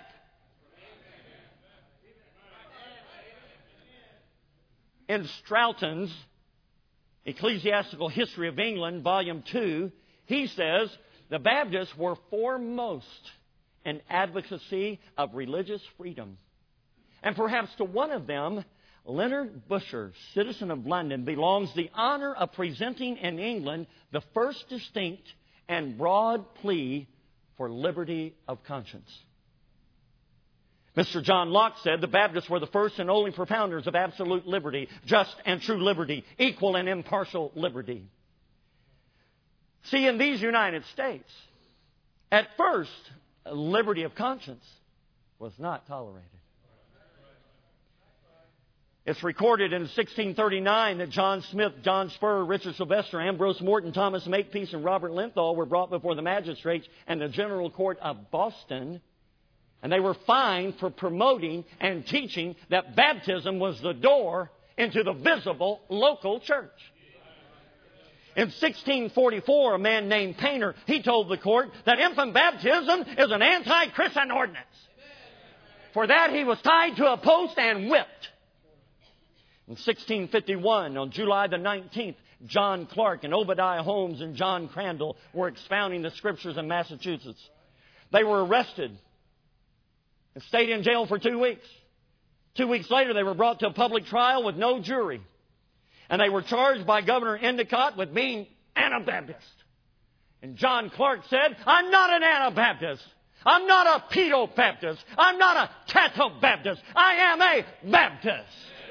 In Stroughton's Ecclesiastical History of England, Volume two, he says the Baptists were foremost in advocacy of religious freedom. And perhaps to one of them, Leonard Busher, citizen of London, belongs the honor of presenting in England the first distinct and broad plea for liberty of conscience. Mister John Locke said the Baptists were the first and only propounders of absolute liberty, just and true liberty, equal and impartial liberty. See, in these United States, at first, liberty of conscience was not tolerated. It's recorded in sixteen thirty-nine that John Smith, John Spur, Richard Sylvester, Ambrose Morton, Thomas Makepeace, and Robert Linthal were brought before the magistrates and the General Court of Boston, and they were fined for promoting and teaching that baptism was the door into the visible local church. In sixteen forty-four, a man named Painter, he told the court that infant baptism is an anti-Christian ordinance. For that, he was tied to a post and whipped. In sixteen fifty-one, on July the nineteenth, John Clark and Obadiah Holmes and John Crandall were expounding the Scriptures in Massachusetts. They were arrested and stayed in jail for two weeks. Two weeks later, they were brought to a public trial with no jury. And they were charged by Governor Endicott with being Anabaptist. And John Clark said, I'm not an Anabaptist. I'm not a Pedo-Baptist. I'm not a Catho-Baptist. I am a Baptist.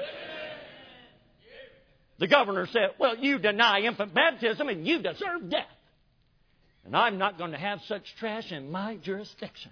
The governor said, well, you deny infant baptism and you deserve death. And I'm not going to have such trash in my jurisdiction.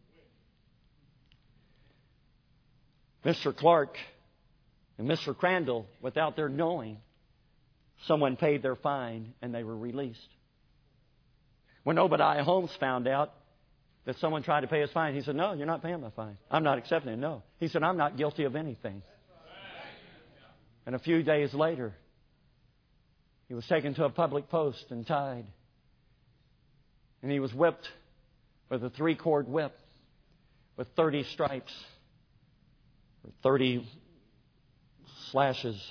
Mister Clark and Mister Crandall, without their knowing, someone paid their fine and they were released. When Obadiah Holmes found out that someone tried to pay his fine, he said, no, you're not paying my fine. I'm not accepting it, no. He said, I'm not guilty of anything. And a few days later, he was taken to a public post and tied. And he was whipped with a three-cord whip with thirty stripes, or thirty slashes.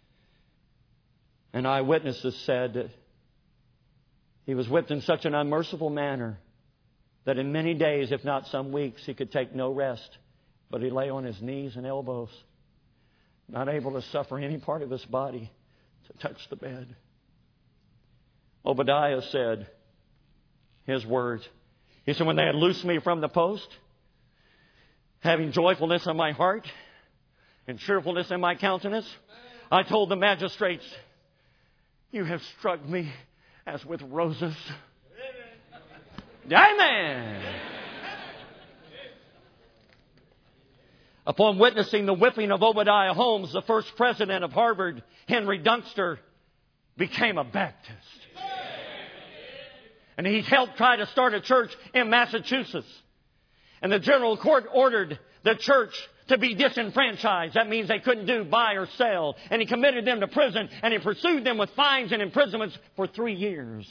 And eyewitnesses said that he was whipped in such an unmerciful manner that in many days, if not some weeks, he could take no rest. But he lay on his knees and elbows, not able to suffer any part of his body to touch the bed. Obadiah said his words. He said, when they had loosed me from the post, having joyfulness in my heart and cheerfulness in my countenance, I told the magistrates, you have struck me as with roses. Amen. Amen. Upon witnessing the whipping of Obadiah Holmes, the first president of Harvard, Henry Dunster, became a Baptist. And he helped try to start a church in Massachusetts. And the General Court ordered the church to be disenfranchised. That means they couldn't do buy or sell. And he committed them to prison, and he pursued them with fines and imprisonments for three years.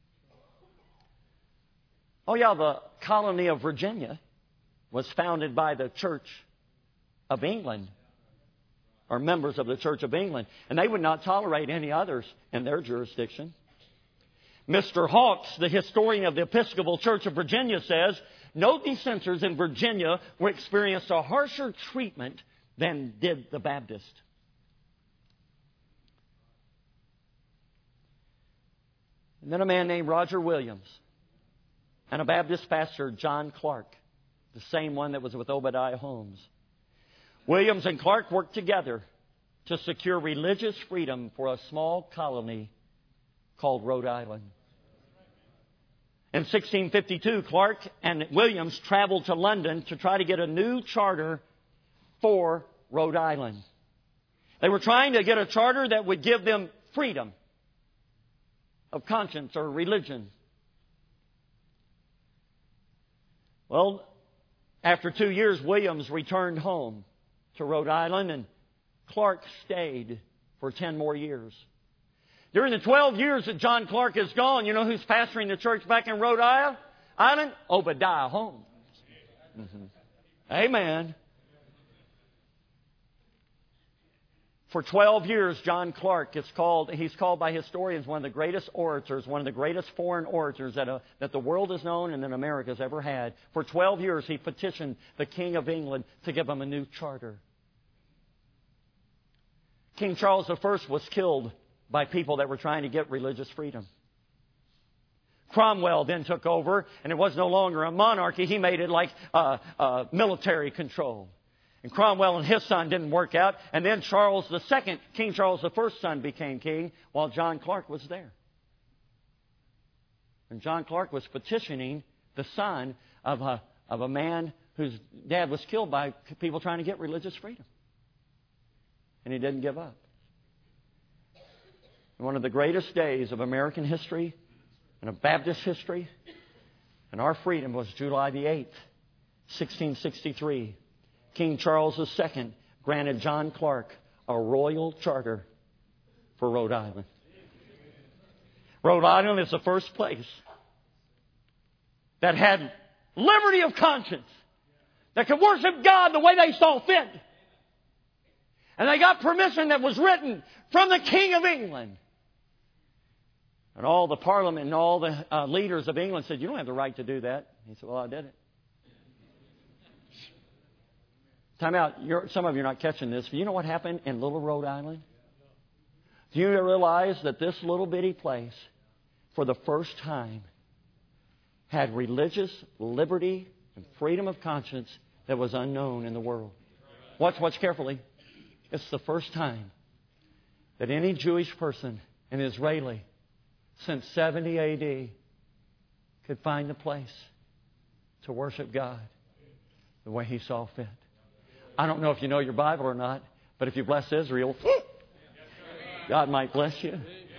Oh yeah, the colony of Virginia was founded by the Church of England, or members of the Church of England, and they would not tolerate any others in their jurisdiction. Mister Hawkes, the historian of the Episcopal Church of Virginia, says, no dissenters in Virginia were experienced a harsher treatment than did the Baptist. And then a man named Roger Williams and a Baptist pastor, John Clark, the same one that was with Obadiah Holmes. Williams and Clark worked together to secure religious freedom for a small colony called Rhode Island. In sixteen fifty-two, Clark and Williams traveled to London to try to get a new charter for Rhode Island. They were trying to get a charter that would give them freedom of conscience or religion. Well, after two years, Williams returned home to Rhode Island, and Clark stayed for ten more years. During the twelve years that John Clark is gone, you know who's pastoring the church back in Rhode Island? Obadiah Holmes. Mm-hmm. Amen. For twelve years, John Clark is called, he's called by historians one of the greatest orators, one of the greatest foreign orators that, uh, that the world has known and that America's ever had. For twelve years, he petitioned the King of England to give him a new charter. King Charles the First was killed by people that were trying to get religious freedom. Cromwell then took over, and it was no longer a monarchy. He made it like uh, uh, military control. And Cromwell and his son didn't work out. And then Charles the Second, King Charles the First's son, became king while John Clark was there. And John Clark was petitioning the son of a, of a man whose dad was killed by people trying to get religious freedom. And he didn't give up. And one of the greatest days of American history and of Baptist history and our freedom was July the eighth, sixteen sixty-three. King Charles the Second granted John Clark a royal charter for Rhode Island. Rhode Island is the first place that had liberty of conscience, that could worship God the way they saw fit. And they got permission that was written from the King of England. And all the Parliament and all the uh, leaders of England said, "You don't have the right to do that." He said, "Well, I did it." Time out. You're, some of you are not catching this. Do you know what happened in Little Rhode Island? Do you realize that this little bitty place, for the first time, had religious liberty and freedom of conscience that was unknown in the world? Watch, watch carefully. It's the first time that any Jewish person, an Israeli, since seventy A D could find a place to worship God the way He saw fit. I don't know if you know your Bible or not, but if you bless Israel, God might bless you.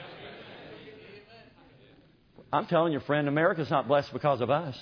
I'm telling you, friend, America's not blessed because of us.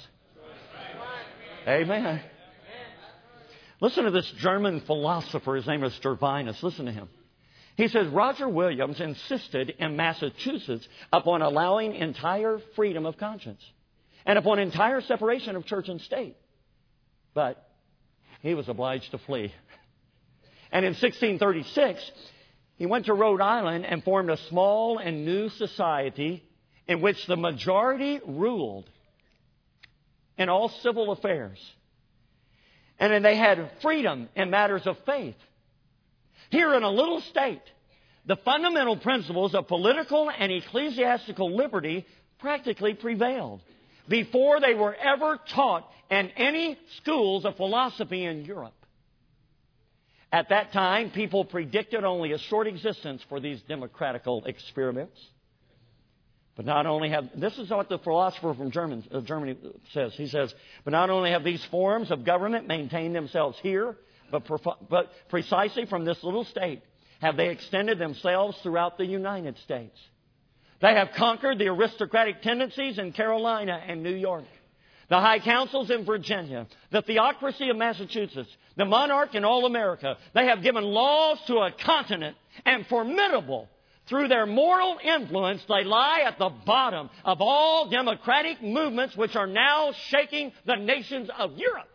Amen. Listen to this German philosopher. His name is Gervinus. Listen to him. He says, Roger Williams insisted in Massachusetts upon allowing entire freedom of conscience and upon entire separation of church and state. But he was obliged to flee. And in sixteen thirty-six, he went to Rhode Island and formed a small and new society in which the majority ruled in all civil affairs. And then they had freedom in matters of faith. Here in a little state, the fundamental principles of political and ecclesiastical liberty practically prevailed before they were ever taught in any schools of philosophy in Europe. At that time, people predicted only a short existence for these democratical experiments. But not only have, this is what the philosopher from German, uh, Germany says. He says, but not only have these forms of government maintained themselves here, but, but precisely from this little state have they extended themselves throughout the United States. They have conquered the aristocratic tendencies in Carolina and New York, the high councils in Virginia, the theocracy of Massachusetts, the monarch in all America. They have given laws to a continent, and formidable through their moral influence, they lie at the bottom of all democratic movements which are now shaking the nations of Europe.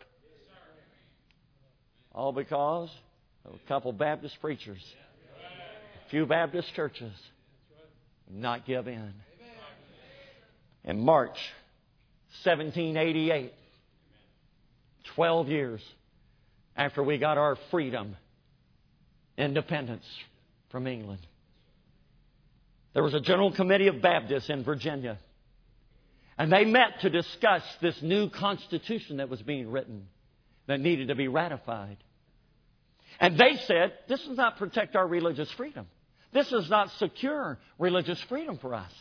All because of a couple Baptist preachers, a few Baptist churches, not give in. In March seventeen eighty-eight, twelve years after we got our freedom, independence from England, There was a General Committee of Baptists in Virginia. And they met to discuss this new constitution that was being written that needed to be ratified. And they said, this does not protect our religious freedom. This does not secure religious freedom for us.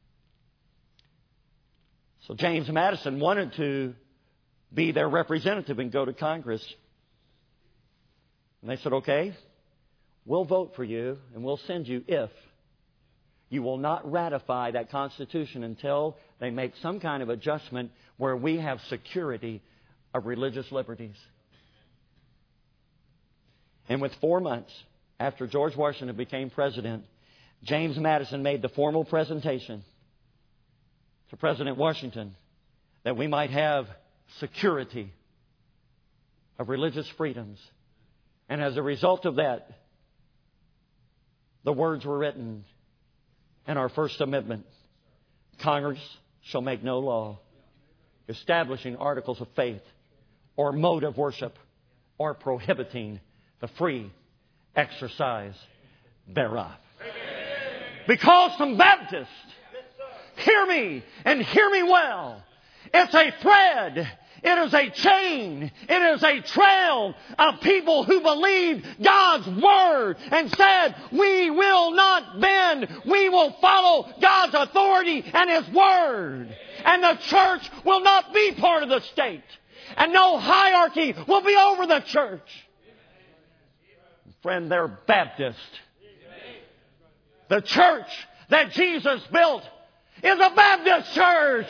So James Madison wanted to be their representative and go to Congress. And they said, okay, we'll vote for you and we'll send you if you will not ratify that Constitution until they make some kind of adjustment where we have security of religious liberties. And with four months after George Washington became president, James Madison made the formal presentation to President Washington that we might have security of religious freedoms. And as a result of that, the words were written in our First Amendment. Congress shall make no law establishing articles of faith or mode of worship or prohibiting the free exercise thereof. Because some Baptists, hear me and hear me well, it's a thread, it is a chain, it is a trail of people who believed God's Word and said, we will not bend, we will follow God's authority and His Word. And the church will not be part of the state. And no hierarchy will be over the church. Friend, they're Baptist. The church that Jesus built is a Baptist church.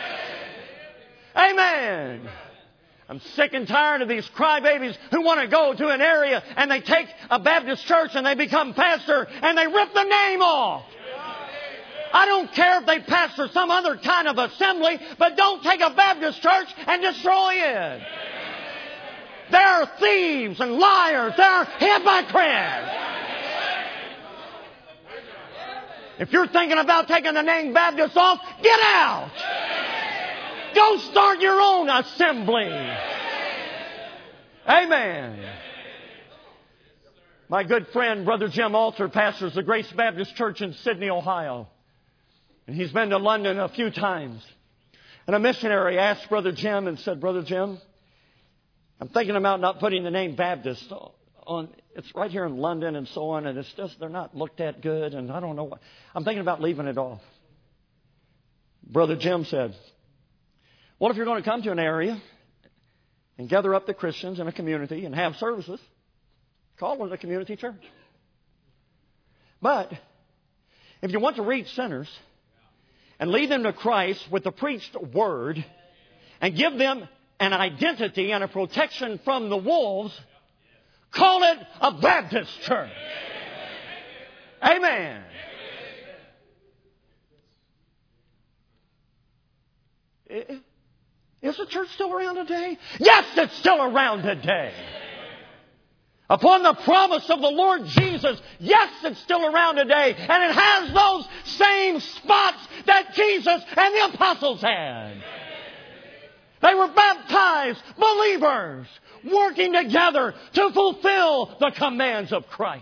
Amen. I'm sick and tired of these crybabies who want to go to an area and they take a Baptist church and they become pastor and they rip the name off. I don't care if they pastor some other kind of assembly, but don't take a Baptist church and destroy it. They're thieves and liars. They're hypocrites. If you're thinking about taking the name Baptist off, get out. Go start your own assembly. Amen. My good friend, Brother Jim Alter, pastors the Grace Baptist Church in Sydney, Ohio. And he's been to London a few times. And a missionary asked Brother Jim and said, Brother Jim, I'm thinking about not putting the name Baptist on. It's right here in London and so on, and it's just, they're not looked at good, and I don't know what. I'm thinking about leaving it off. Brother Jim said, what if you're going to come to an area and gather up the Christians in a community and have services? Call it a community church. But if you want to reach sinners and lead them to Christ with the preached word and give them an identity and a protection from the wolves, call it a Baptist church. Amen. Is the church still around today? Yes, it's still around today. Upon the promise of the Lord Jesus, yes, it's still around today. And it has those same spots that Jesus and the apostles had. They were baptized believers working together to fulfill the commands of Christ.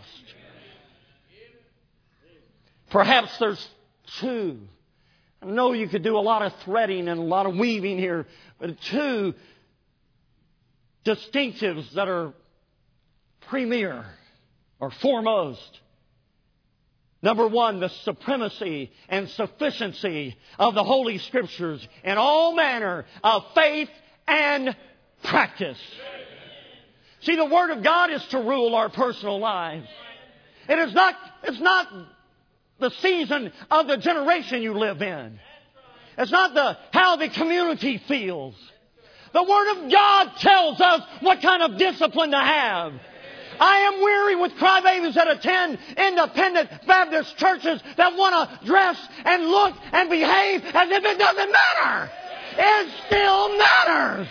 Perhaps there's two. I know you could do a lot of threading and a lot of weaving here, but two distinctives that are premier or foremost. Number one, the supremacy and sufficiency of the Holy Scriptures in all manner of faith and practice. See, the Word of God is to rule our personal lives. It is not, it's not the season of the generation you live in. It's not the how the community feels. The Word of God tells us what kind of discipline to have. I am weary with crybabies that attend independent Baptist churches that want to dress and look and behave as if it doesn't matter. It still matters.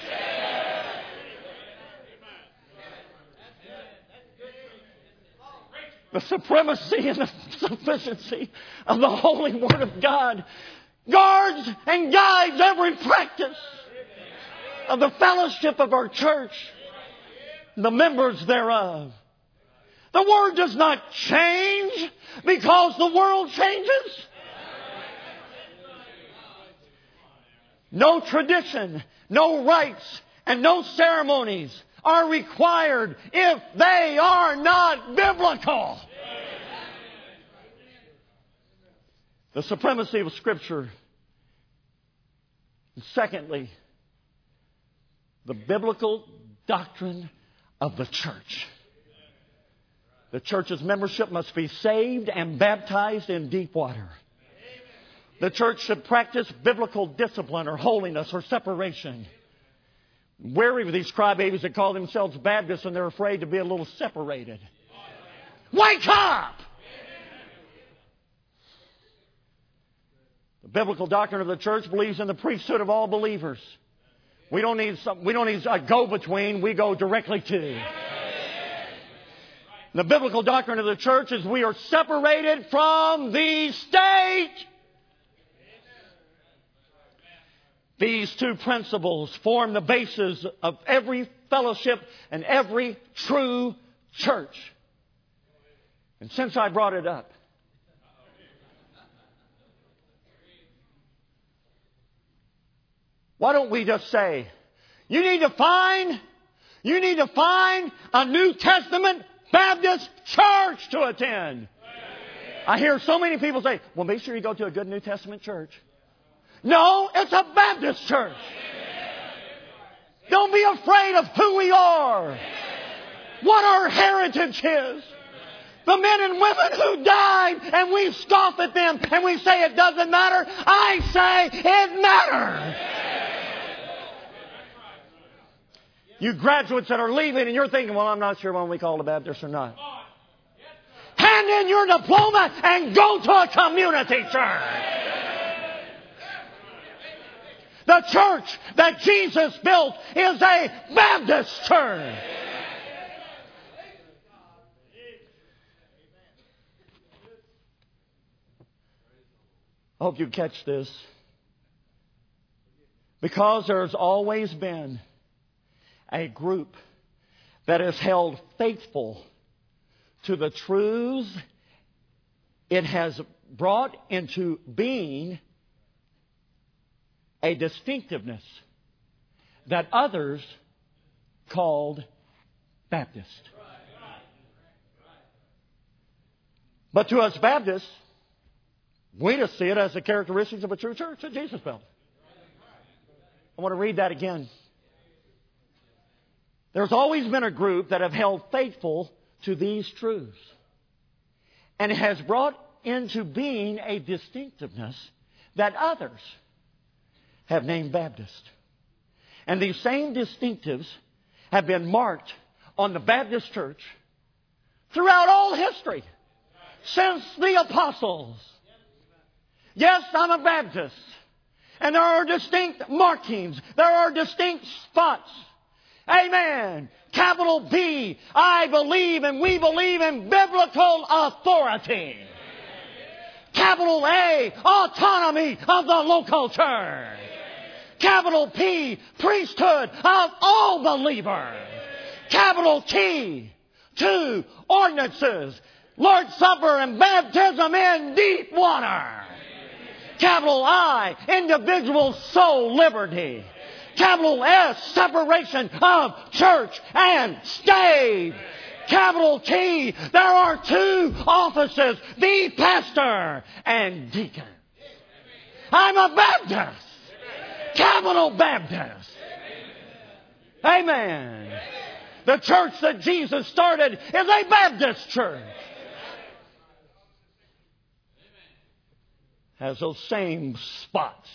The supremacy and the sufficiency of the Holy Word of God guards and guides every practice of the fellowship of our church, the members thereof. The Word does not change because the world changes. No tradition, no rites, and no ceremonies are required if they are not biblical. The supremacy of Scripture. And secondly, the biblical doctrine of the church. The church's membership must be saved and baptized in deep water. The church should practice biblical discipline or holiness or separation. Wary of these crybabies that call themselves Baptists and they're afraid to be a little separated. Wake up! The biblical doctrine of the church believes in the priesthood of all believers. We don't need some, we don't need a go-between. We go directly to. The biblical doctrine of the church is we are separated from the state. These two principles form the basis of every fellowship and every true church. And since I brought it up, why don't we just say, you need to find, you need to find a New Testament Baptist church to attend. I hear so many people say, well, make sure you go to a good New Testament church. No, it's a Baptist church. Don't be afraid of who we are, what our heritage is. The men and women who died, and we scoff at them, and we say it doesn't matter. I say it matters. You graduates that are leaving, and you're thinking, well, I'm not sure when we call a Baptist or not. Hand in your diploma and go to a community church. The church that Jesus built is a Baptist church. I hope you catch this. Because there's always been a group that has held faithful to the truths it has brought into being a distinctiveness that others called Baptist. But to us Baptists, we just see it as the characteristics of a true church that Jesus built. I want to read that again. There's always been a group that have held faithful to these truths and has brought into being a distinctiveness that others have named Baptist. And these same distinctives have been marked on the Baptist church throughout all history, since the apostles. Yes, I'm a Baptist. And there are distinct markings. There are distinct spots. Amen. Capital B, I believe and we believe in biblical authority. Capital A, autonomy of the local church. Capital P, priesthood of all believers. Capital T, two, ordinances, Lord's Supper and baptism in deep water. Capital I, individual soul liberty. Capital S, separation of church and state. Capital T, there are two offices, the pastor and deacon. I'm a Baptist. Capital Baptist. Amen. The church that Jesus started is a Baptist church. Has those same spots.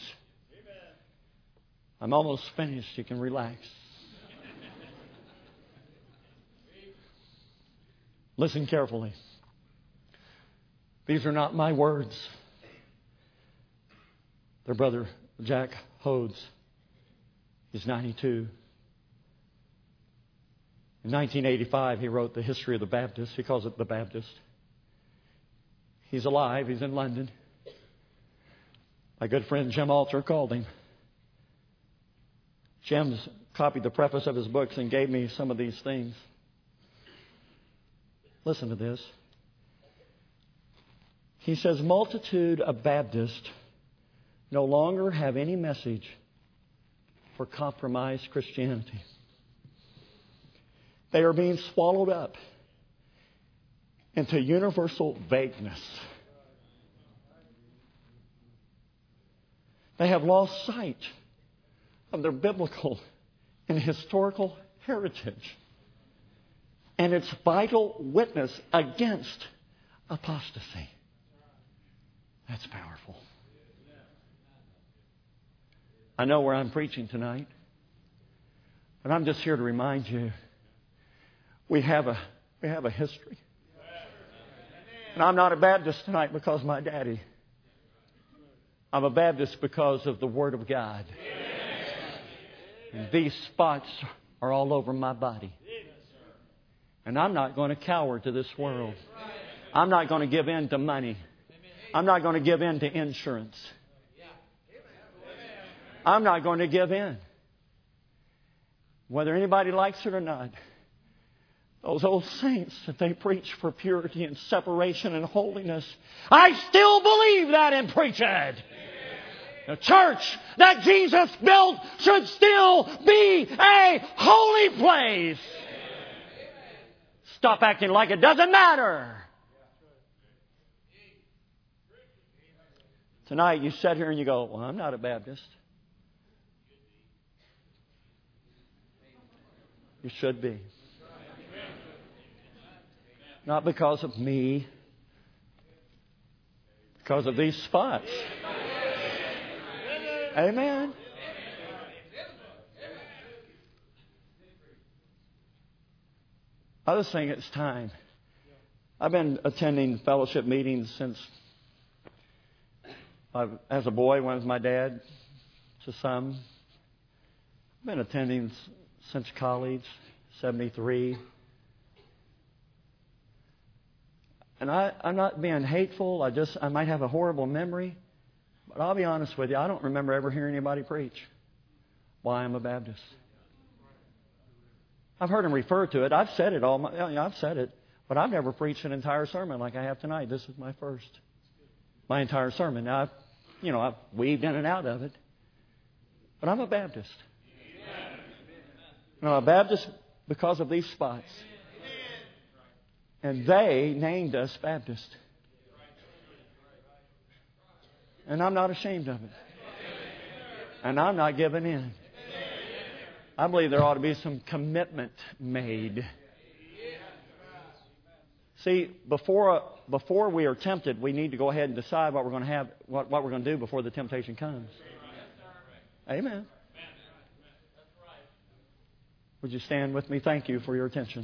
I'm almost finished. You can relax. Listen carefully. These are not my words. Their brother Jack Hodes is ninety-two. In nineteen eighty-five, he wrote The History of the Baptist. He calls it The Baptist. He's alive. He's in London. My good friend Jim Alter called him. Jim's copied the preface of his books and gave me some of these things. Listen to this. He says, multitude of Baptists no longer have any message for compromised Christianity. They are being swallowed up into universal vagueness. They have lost sight of their biblical and historical heritage and its vital witness against apostasy. That's powerful. I know where I'm preaching tonight, but I'm just here to remind you we have a we have a history. And I'm not a Baptist tonight because of my daddy. I'm a Baptist because of the Word of God. And these spots are all over my body. And I'm not going to cower to this world. I'm not going to give in to money. I'm not going to give in to insurance. I'm not going to give in. Whether anybody likes it or not. Those old saints that they preach for purity and separation and holiness. I still believe that and preach it. The church that Jesus built should still be a holy place. Stop acting like it doesn't matter. Tonight you sit here and you go, well, I'm not a Baptist. You should be. Not because of me. Because of these spots. Amen. I just think it's time. I've been attending fellowship meetings since, I've, as a boy, went with my dad to some. I've been attending since college, seventy-three. And I, I'm not being hateful. I just, I might have a horrible memory. But I'll be honest with you, I don't remember ever hearing anybody preach why I'm a Baptist. I've heard them refer to it. I've said it all. My, I've said it. But I've never preached an entire sermon like I have tonight. This is my first. My entire sermon. Now, I've, you know, I've weaved in and out of it. But I'm a Baptist. I'm a Baptist because of these spots. And they named us Baptist. And I'm not ashamed of it. And I'm not giving in. I believe there ought to be some commitment made. See, before before we are tempted, we need to go ahead and decide what we're going to have, what, what we're going to do before the temptation comes. Amen. Would you stand with me? Thank you for your attention.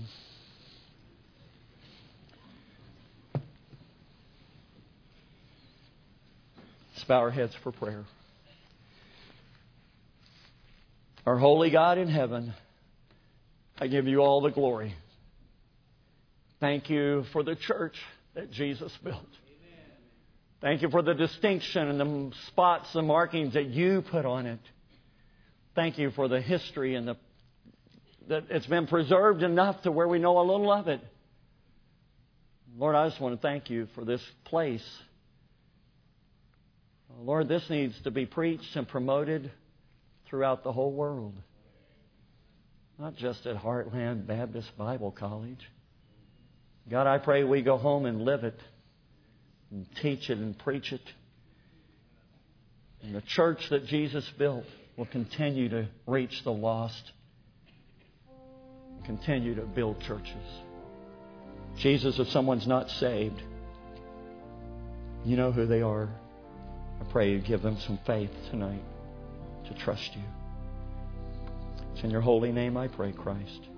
Let's bow our heads for prayer. Our holy God in heaven, I give you all the glory. Thank you for the church that Jesus built. Thank you for the distinction and the spots, the markings that you put on it. Thank you for the history and the that it's been preserved enough to where we know a little of it. Lord, I just want to thank you for this place. Lord, this needs to be preached and promoted throughout the whole world. Not just at Heartland Baptist Bible College. God, I pray we go home and live it, and teach it and preach it. And the church that Jesus built will continue to reach the lost. Continue to build churches. Jesus, if someone's not saved, you know who they are. I pray you give them some faith tonight to trust you. It's in your holy name I pray, Christ.